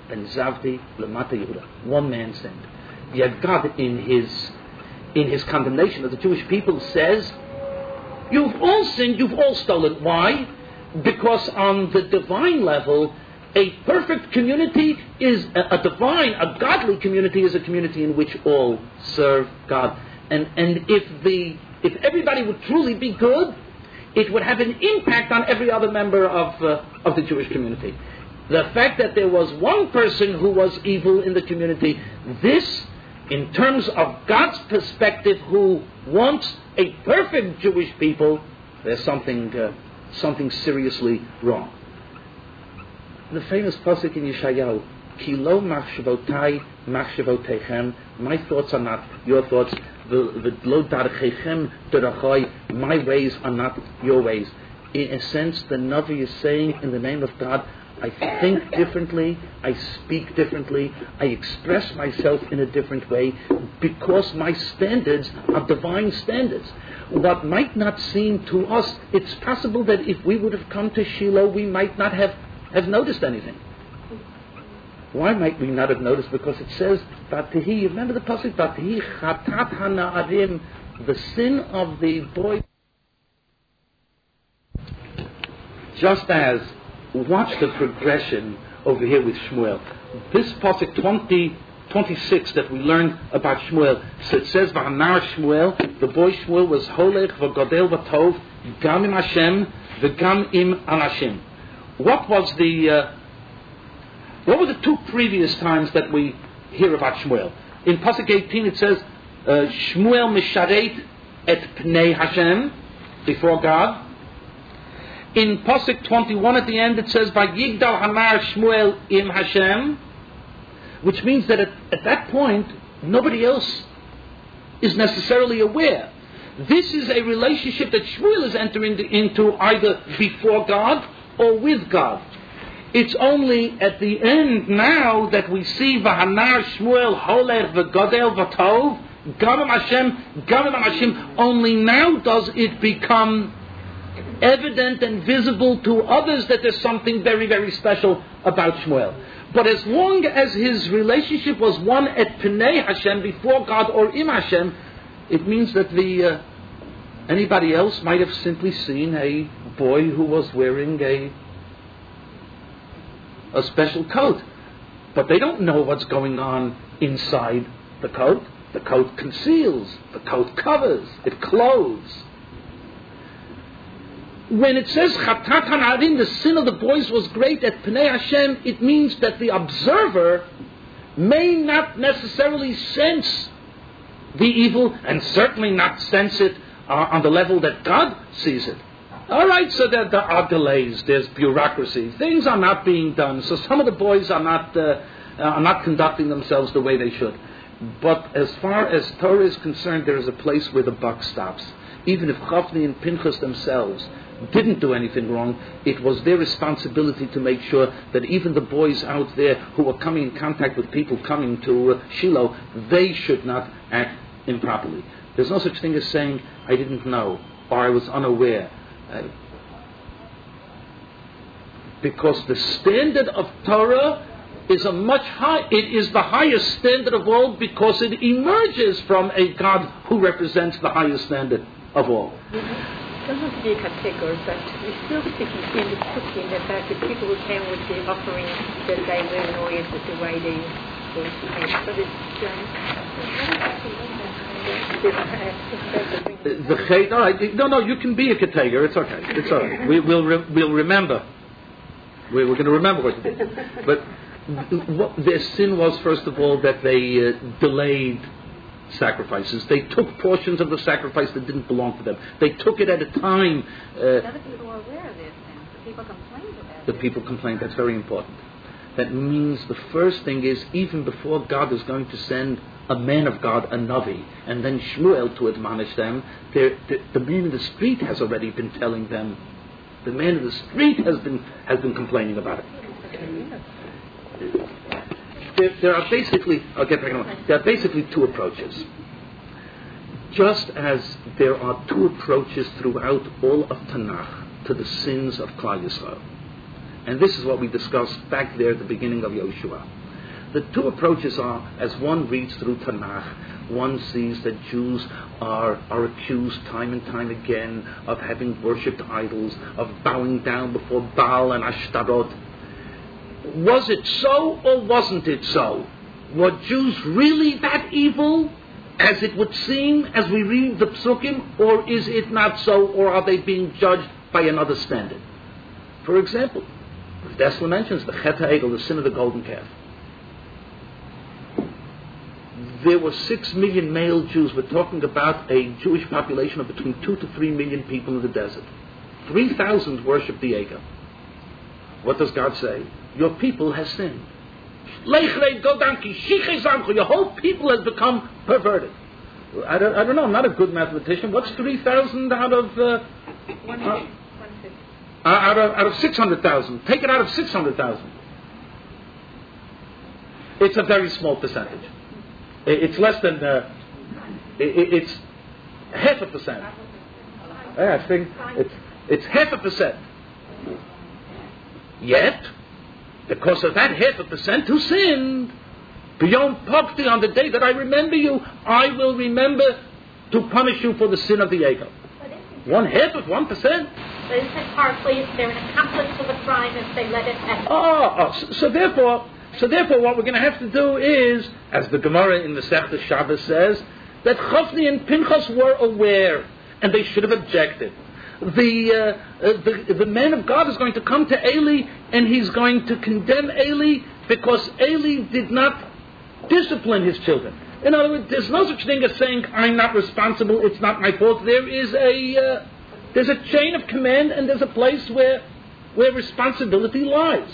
ben Zavdi lemata Yehuda. One man sinned. Yet God, in his in his condemnation of the Jewish people, says, "You've all sinned. You've all stolen." Why? Because on the divine level, a perfect community is a, a divine, a godly community is a community in which all serve God. And and if the if everybody would truly be good, it would have an impact on every other member of uh, of the Jewish community. The fact that there was one person who was evil in the community, this, in terms of God's perspective, who wants a perfect Jewish people, there's something uh, something seriously wrong. The famous pasuk in Yeshayahu, Ki lo machshavotai machshavotechem, my thoughts are not your thoughts, the lo darchechem derachai, my ways are not your ways. In a sense, the Navi is saying, in the name of God, I think differently, I speak differently, I express myself in a different way, because my standards are divine standards. What might not seem to us, it's possible that if we would have come to Shiloh, we might not have, have noticed anything. Why might we not have noticed? Because it says, Batihi, remember the pasuk, Batihi chatat hana'arim, the sin of the boy. Just as, watch the progression over here with Shmuel. This pasuk twenty, twenty-six that we learned about Shmuel, so it says, V'hanar Shmuel, the boy Shmuel was holech v'godel v'tov, gam im Hashem, v'gam im anashim. What was the, uh, what were the two previous times that we hear about Shmuel? In pasuk eighteen it says, uh, Shmuel misharet et pnei Hashem, before God. In pasuk twenty-one at the end it says, Vayigdal Hamar Shmuel im Hashem, which means that at, at that point nobody else is necessarily aware. This is a relationship that Shmuel is entering into either before God or with God. It's only at the end now that we see Vahanar Shmuel Holech v'Godel v'Tov Gam im Hashem Gam im Hashem. Only now does it become evident and visible to others that there's something very, very special about Shmuel. But as long as his relationship was one at Pnei Hashem, before God, or Im Hashem, it means that the uh, anybody else might have simply seen a boy who was wearing a a special coat. But they don't know what's going on inside the coat. The coat conceals. The coat covers. It clothes. When it says Chatat Hanarim, the sin of the boys was great at Pnei Hashem, it means that the observer may not necessarily sense the evil, and certainly not sense it uh, on the level that God sees it. All right, so there, there are delays, there's bureaucracy, things are not being done, so some of the boys are not uh, are not conducting themselves the way they should. But as far as Torah is concerned, there is a place where the buck stops. Even if Chafni and Pinchas themselves didn't do anything wrong, it was their responsibility to make sure that even the boys out there who were coming in contact with people coming to uh, Shiloh, they should not act improperly. There's no such thing as saying, I didn't know, or I was unaware. Uh, because the standard of Torah is a much high, it is the highest standard of all, because it emerges from a God who represents the highest standard of all. It doesn't be a category, but we still speak in the cooking the fact that people who came with the offering that they were annoyed with the way they were behaved. But it's The chay, all right, no, no, you can be a category. It's okay. It's all right. We, we'll re, we'll remember. We, we're going to remember what you did. But what their sin was, first of all, that they uh, delayed sacrifices. They took portions of the sacrifice that didn't belong to them. They took it at a time. Uh, Other people were aware of this, and the people complained about it. The people complained. That's very important. That means the first thing is, even before God is going to send a man of God, a Navi, and then Shmuel to admonish them, the, the man in the street has already been telling them. The man in the street has been has been complaining about it. There, there are basically, I'll get back on. There are basically two approaches. Just as there are two approaches throughout all of Tanakh to the sins of Klal Yisrael. And this is what we discussed back there at the beginning of Yoshua. The two approaches are, as one reads through Tanakh, one sees that Jews are, are accused time and time again of having worshipped idols, of bowing down before Baal and Ashtarot. Was it so or wasn't it so? Were Jews really that evil, as it would seem as we read the Psukim, or is it not so, or are they being judged by another standard? For example, Dessler mentions the Chet HaEgel, the sin of the golden calf. There were six million male Jews. We're talking about a Jewish population of between two to three million people in the desert. Three thousand worshipped the Egel. What does God say? Your people has sinned. Your whole people has become perverted. I don't, I don't know. I'm not a good mathematician. What's three thousand out of uh, One uh, uh, out of out of six hundred thousand? Take it out of six hundred thousand. It's a very small percentage. It's less than, uh, it, it's half a percent. Yeah, I think it's, it's half a percent. Yet, because of that half a percent who sinned, beyond poverty, on the day that I remember you, I will remember to punish you for the sin of the Egel. One half of one percent. But is it partly if they're an accomplice of a crime if they let it happen? Oh, oh so, so therefore... So therefore, what we're going to have to do is, as the Gemara in the Masechta Shabbos says, that Chofni and Pinchas were aware, and they should have objected. The, uh, uh, the the man of God is going to come to Eli, and he's going to condemn Eli because Eli did not discipline his children. In other words, there's no such thing as saying, I'm not responsible, it's not my fault. There is a uh, there's a chain of command, and there's a place where where responsibility lies.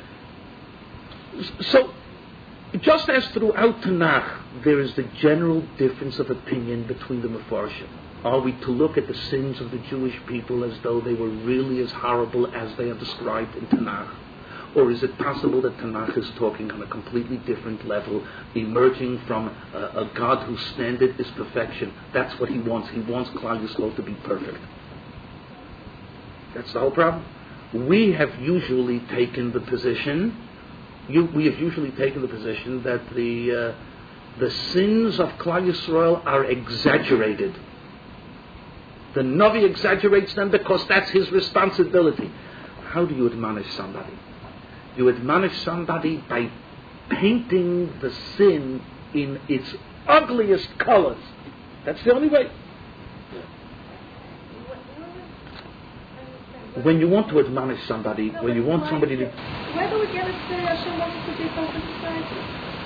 So, just as throughout Tanakh, there is the general difference of opinion between the Mefarshim. Are we to look at the sins of the Jewish people as though they were really as horrible as they are described in Tanakh? Or is it possible that Tanakh is talking on a completely different level, emerging from a, a God whose standard is perfection? That's what he wants. He wants Klal Yisrael to be perfect. That's the whole problem. We have usually taken the position... You, we have usually taken the position that the uh, the sins of Klal Yisrael are exaggerated. The Navi exaggerates them because that's his responsibility. How do you admonish somebody? You admonish somebody by painting the sin in its ugliest colors. That's the only way. When you want to admonish somebody, when you want somebody to... Where do we get it that Hashem wants to be open society?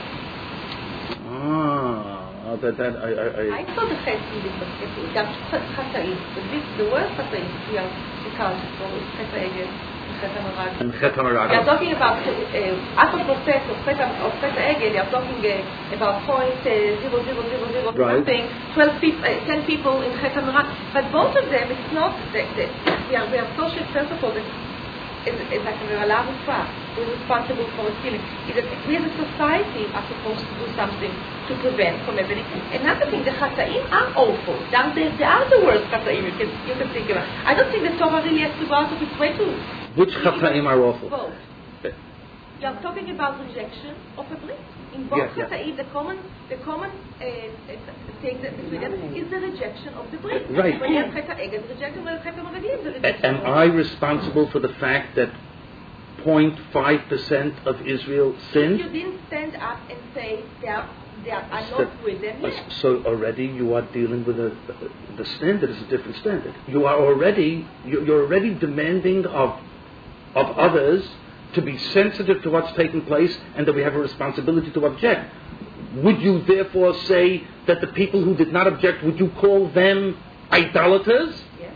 Ah, that, that, I... I, I saw the face in this book. גם חטאים. The word חטאים, because it's חטא העגל, חטא המרג. and Chet HaMarag. You're talking about, uh, out of process of חטא העגל, you're talking uh, about point uh, zero, zero, zero, zero, right. something, twelve people, uh, ten people in חטא המרג. But both of them, it's not, the, the, we are, we are social, first of all, that is, is like we're allowed to trust. We're responsible for a healing. Is that we as a society are supposed to do something to prevent from everything. Another thing, the Chata'im are awful. There are the, there are the worst Chata'im you can, you can think about. I don't think the Torah really has to go out of its way to... Which Chata'im are awful? Both. You're talking about rejection of a brit. In both yeah, Chata'im, yeah. the common, the common uh, thing that between them is the rejection of the brit. Right. When you have Chetah Egel, rejection, when you have Chetah Moradim, the rejection. Am I responsible for the fact that zero point five percent of Israel sinned? You didn't stand up and say they are, they are, I'm So- not with them yet. So already you are dealing with a, the standard is a different standard. You are already you- you're already demanding of of others to be sensitive to what's taking place and that we have a responsibility to object. Would you therefore say that the people who did not object, would you call them idolaters? Yes.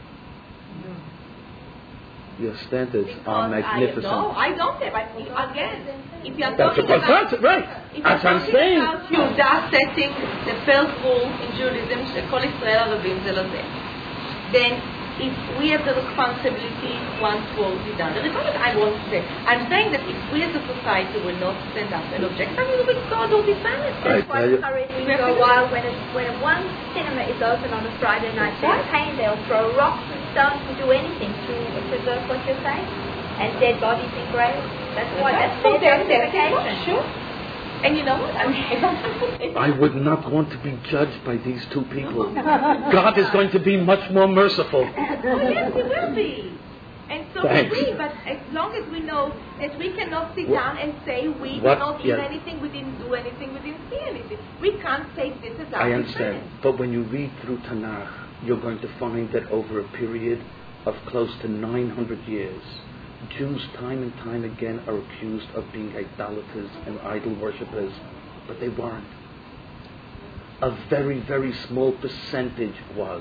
Your standards Because are magnificent. I, no, I don't have. I think, again, if you are That's talking what about... that's right. If That's you're what I'm talking saying. about Yehuda setting the first rule in Judaism, שכל ישראל ערבים זה לזה, then if we have the responsibility once war is done, there is not that I won't say. I'm saying that if we as a society will not stand up and object, then we will God will defend it. I That's why tell you- Haredim go wild when, it, when one cinema is open on a Friday night campaign. They'll throw rocks and stones and do anything to preserve what you're saying. And dead bodies in graves. That's why. That's for their them, they justification. Sure. And you know what? I mean, I would not want to be judged by these two people. God is going to be much more merciful. Oh, yes, He will be. And so Thanks. we, but as long as we know that we cannot sit What? down and say we What? did not eat Yeah. anything, we didn't do anything, we didn't see anything. We can't take this as our I understand. defense. But when you read through Tanakh, you're going to find that over a period of close to nine hundred years, Jews time and time again are accused of being idolaters and idol worshippers, but they weren't. A very, very small percentage was.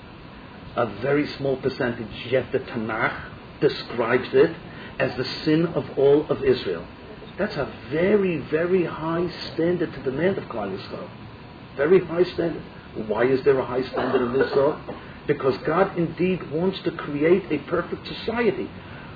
A very small percentage, yet the Tanakh describes it as the sin of all of Israel. That's a very, very high standard to demand of Klal Yisrael. Very high standard. Why is there a high standard of this sort? Because God indeed wants to create a perfect society.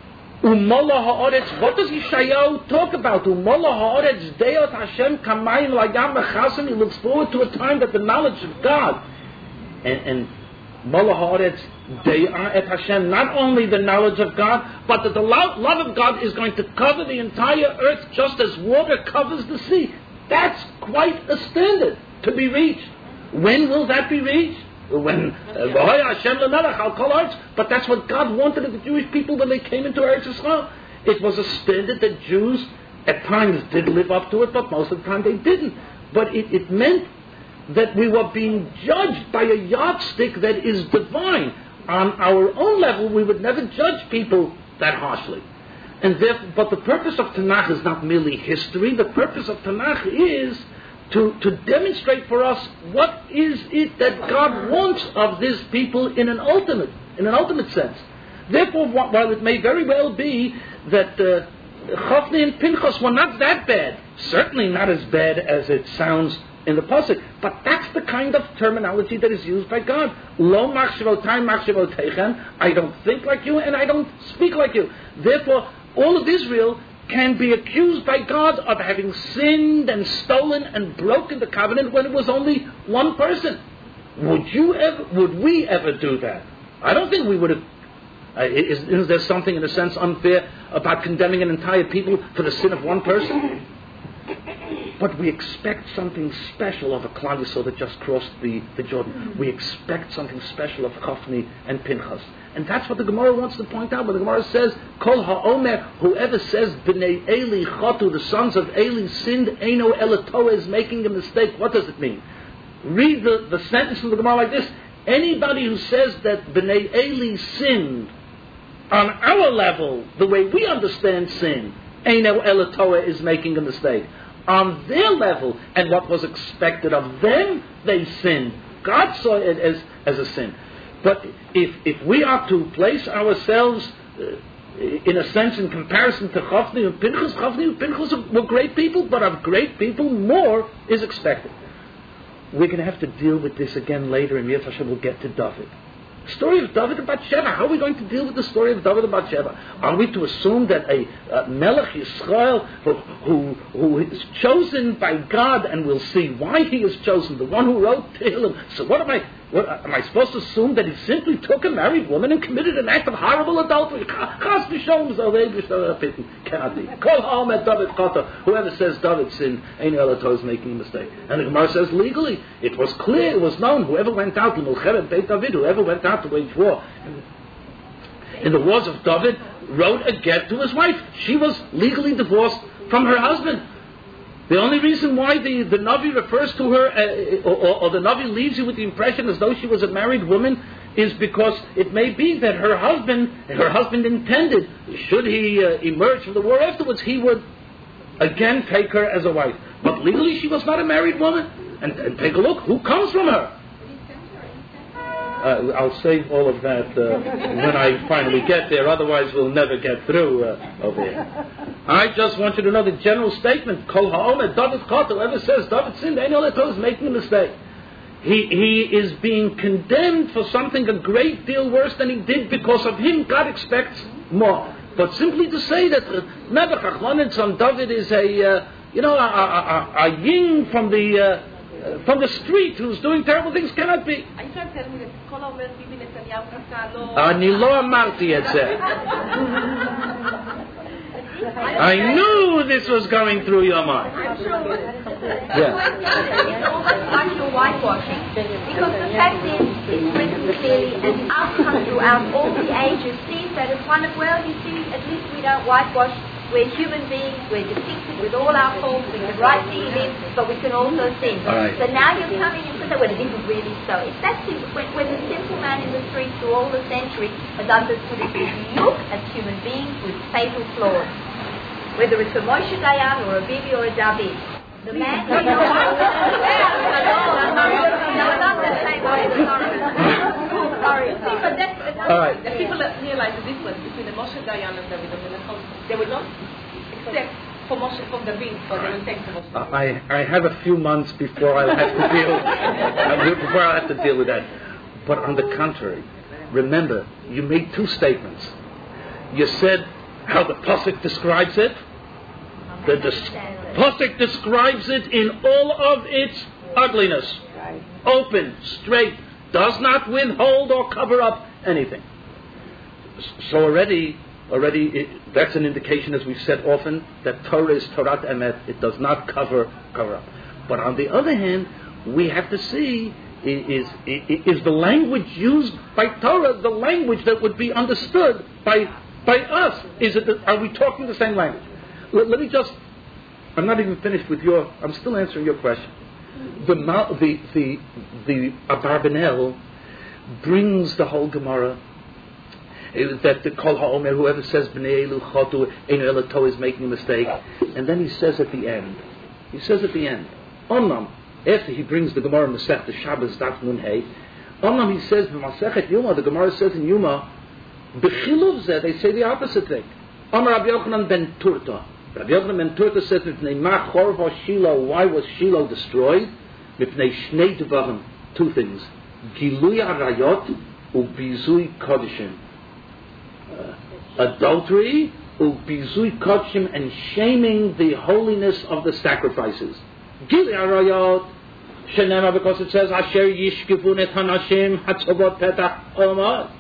Umola ha'oretz, what does Yeshayahu talk about? Umola ha'oretz, deot Hashem kamayim layam v'chasim. He looks forward to a time that the knowledge of God and, and Mola ha'oretz, de'ah et Hashem, not only the knowledge of God, but that the love, love of God is going to cover the entire earth just as water covers the sea. That's quite a standard to be reached. When will that be reached? When uh, Hashem lemelech al kol haaretz. But that's what God wanted of the Jewish people when they came into Eretz Yisrael. It was a standard that Jews at times did live up to it, but most of the time they didn't. But it, it meant that we were being judged by a yardstick that is divine. On our own level, we would never judge people that harshly. And therefore, but the purpose of Tanakh is not merely history. The purpose of Tanakh is to, to demonstrate for us what is it that God wants of this people in an ultimate, in an ultimate sense. Therefore, while it may very well be that uh, Chofni and Pinchas were not that bad, certainly not as bad as it sounds in the pasuk, but that's the kind of terminology that is used by God. Lo machshavotay machshavotechem. I don't think like you, and I don't speak like you. Therefore, all of Israel can be accused by God of having sinned and stolen and broken the covenant when it was only one person. Would you ever? Would we ever do that? I don't think we would have. Uh, is, is there something, in a sense, unfair about condemning an entire people for the sin of one person? But we expect something special of a Klal Yisrael that just crossed the, the Jordan. We expect something special of Chofni and Pinchas. And that's what the Gemara wants to point out. When the Gemara says, Kol ha'omer, whoever says, B'nei Eli chotu, the sons of Eli sinned, Eino elatoa, is making a mistake. What does it mean? Read the, the sentence of the Gemara like this. Anybody who says that B'nei Eli sinned, on our level, the way we understand sin, Eino elatoa, is making a mistake. On their level, and what was expected of them, they sinned. God saw it as, as a sin. But if if we are to place ourselves, uh, in a sense, in comparison to Chofni and Pinchas, Chofni and Pinchas were great people, but of great people, more is expected. We're going to have to deal with this again later, and Yirtzeh Hashem will get to David. Story of David and Bathsheba. How are we going to deal with the story of David and Bathsheba? Are we to assume that a uh, Melech Yisrael who, who, who is chosen by God, and we'll see why he is chosen, the one who wrote Tehillim? So what am I? What, am I supposed to assume that he simply took a married woman and committed an act of horrible adultery? Cannot be. Whoever says David sinned, Ein Elato is making a mistake. And the Gemara says legally, it was clear, it was known. Whoever went out to Milcheret Beit David, whoever went out to wage war in the wars of David, wrote a get to his wife. She was legally divorced from her husband. The only reason why the, the Navi refers to her, uh, or, or, or the Navi leaves you with the impression as though she was a married woman, is because it may be that her husband, her husband intended, should he uh, emerge from the war afterwards, he would again take her as a wife. But legally she was not a married woman. And, and take a look, who comes from her? Uh, I'll save all of that uh, when I finally get there. Otherwise, we'll never get through uh, over here. I just want you to know the general statement. Kol ha'omer, David Chot, whoever says David sinned, Ein Elato is making a mistake. He, he is being condemned for something a great deal worse than he did. Because of him, God expects more. But simply to say that Melech Achlanitz on David is a, uh, you know, a, a, a, a yin from the... Uh, Uh, from the street who's doing terrible things cannot be. Are you trying to tell me that כל אומר ביבי נתניהו עשה לא... אני לא אמרתי את זה. I knew this was going through your mind. I'm sure Yeah. it's almost like you're whitewashing. Because the fact is, it's written clearly and outcome throughout all the ages sees that it's one of, well, you see, at least we don't whitewash. We're human beings, we're depicted with all our faults, we can rightly live, but we can also sin. Right. So now you're coming and saying, well, it isn't really so. It's that simple. When, when the simple man in the street through all the centuries has understood it, we look at human beings with fatal flaws. Whether it's a Moshe Dayan or a Bibi or a David. The man... No, not the same way. Sorry. See, but that's, that's All right. the people that realize the difference between the Moshe Dayan and David and they would not accept for Moshe from David, but they will take the Moshe. Uh, I I have a few months before I'll have to deal uh, before I'll have to deal with that. But on the contrary, remember, you made two statements. You said how the pasuk describes it. The des- pasuk describes it in all of its ugliness, open, straight, does not withhold or cover up anything. So already, already it, that's an indication, as we've said often, that Torah is Torat Emet. It does not cover cover up. But on the other hand, we have to see is, is, is the language used by Torah the language that would be understood by by us? Is it? The, are we talking the same language? Let, let me just. I'm not even finished with your. I'm still answering your question. The the the the Abarbanel brings the whole Gemara. It, that the Kol HaOmer, whoever says B'nei Elu Chotu Einu Elato is making a mistake, and then he says at the end, he says at the end, Omnam, after he brings the Gemara Masech, the Shabbos Daf Nun Hey, Omnam he says B'Masechet Yuma, the Gemara says in Yuma, B'Chiluv Zeh, they say the opposite thing. Amar Rabbi Yochanan ben Turta. Rabbi Yochanan ben Turta says, Mipnei Ma Chorva Shiloh, why was Shiloh destroyed? Mipnei Shnei Devarim, two things, Gilui Arayot uBizui Kodeshim. Uh, adultery, ubizui kodshim, and shaming the holiness of the sacrifices. Gili arayot, shenema, because it says asher yishkivun et hanashim hatzavot petach olamad.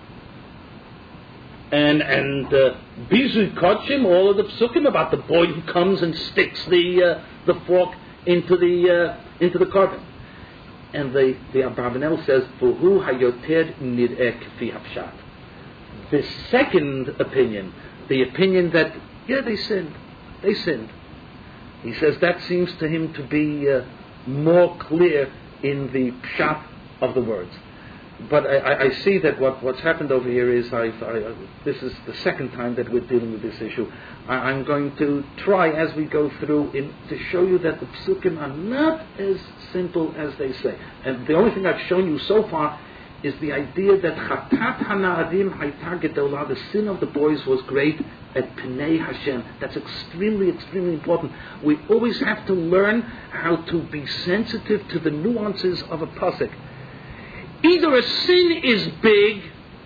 And and uh, bizui kodshim, all of the psukim about the boy who comes and sticks the uh, the fork into the uh, into the carbon. And the the Abravanel says, "V'hu hayoter nid'ek fi hapshat." The second opinion, the opinion that, yeah, they sinned. They sinned. He says that seems to him to be uh, more clear in the pshat of the words. But I, I, I see that what, what's happened over here is, I've, I, this is the second time that we're dealing with this issue. I, I'm going to try as we go through in, to show you that the psukim are not as simple as they say. And the only thing I've shown you so far is the idea that Chatat HaNa'arim Hayta Gedolah, the sin of the boys was great at Pnei Hashem. That's extremely, extremely important. We always have to learn how to be sensitive to the nuances of a pasuk. Either a sin is big,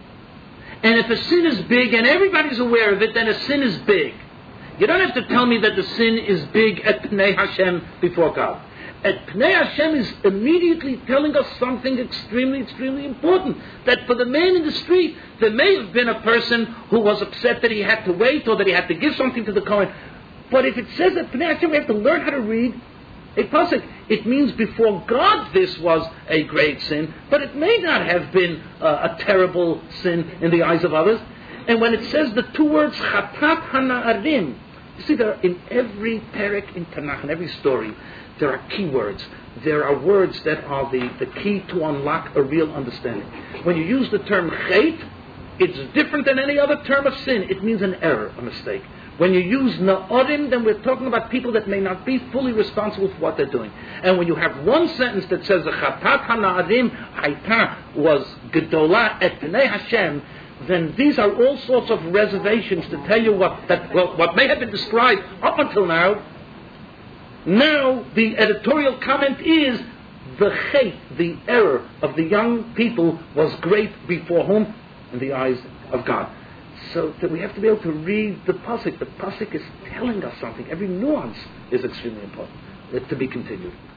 and if a sin is big and everybody's aware of it, then a sin is big. You don't have to tell me that the sin is big at Pnei Hashem before God. At Pnei Hashem is immediately telling us something extremely, extremely important. That for the man in the street, there may have been a person who was upset that he had to wait or that he had to give something to the Kohen. But if it says at Pnei Hashem, we have to learn how to read a pasuk. It means before God this was a great sin, but it may not have been uh, a terrible sin in the eyes of others. And when it says the two words, Chatat HaNa'arim, you see, there are in every perek in Tanakh, in every story, there are key words. There are words that are the, the key to unlock a real understanding. When you use the term chet, it's different than any other term of sin. It means an error, a mistake. When you use na'orim, then we're talking about people that may not be fully responsible for what they're doing. And when you have one sentence that says the chatat hana'arim hayta was gedolah et bnei Hashem, then these are all sorts of reservations to tell you what that well, what may have been described up until now. Now the editorial comment is the chet, the error of the young people was great before whom? In the eyes of God. So that we have to be able to read the pasuk. The pasuk is telling us something. Every nuance is extremely important. It's to be continued.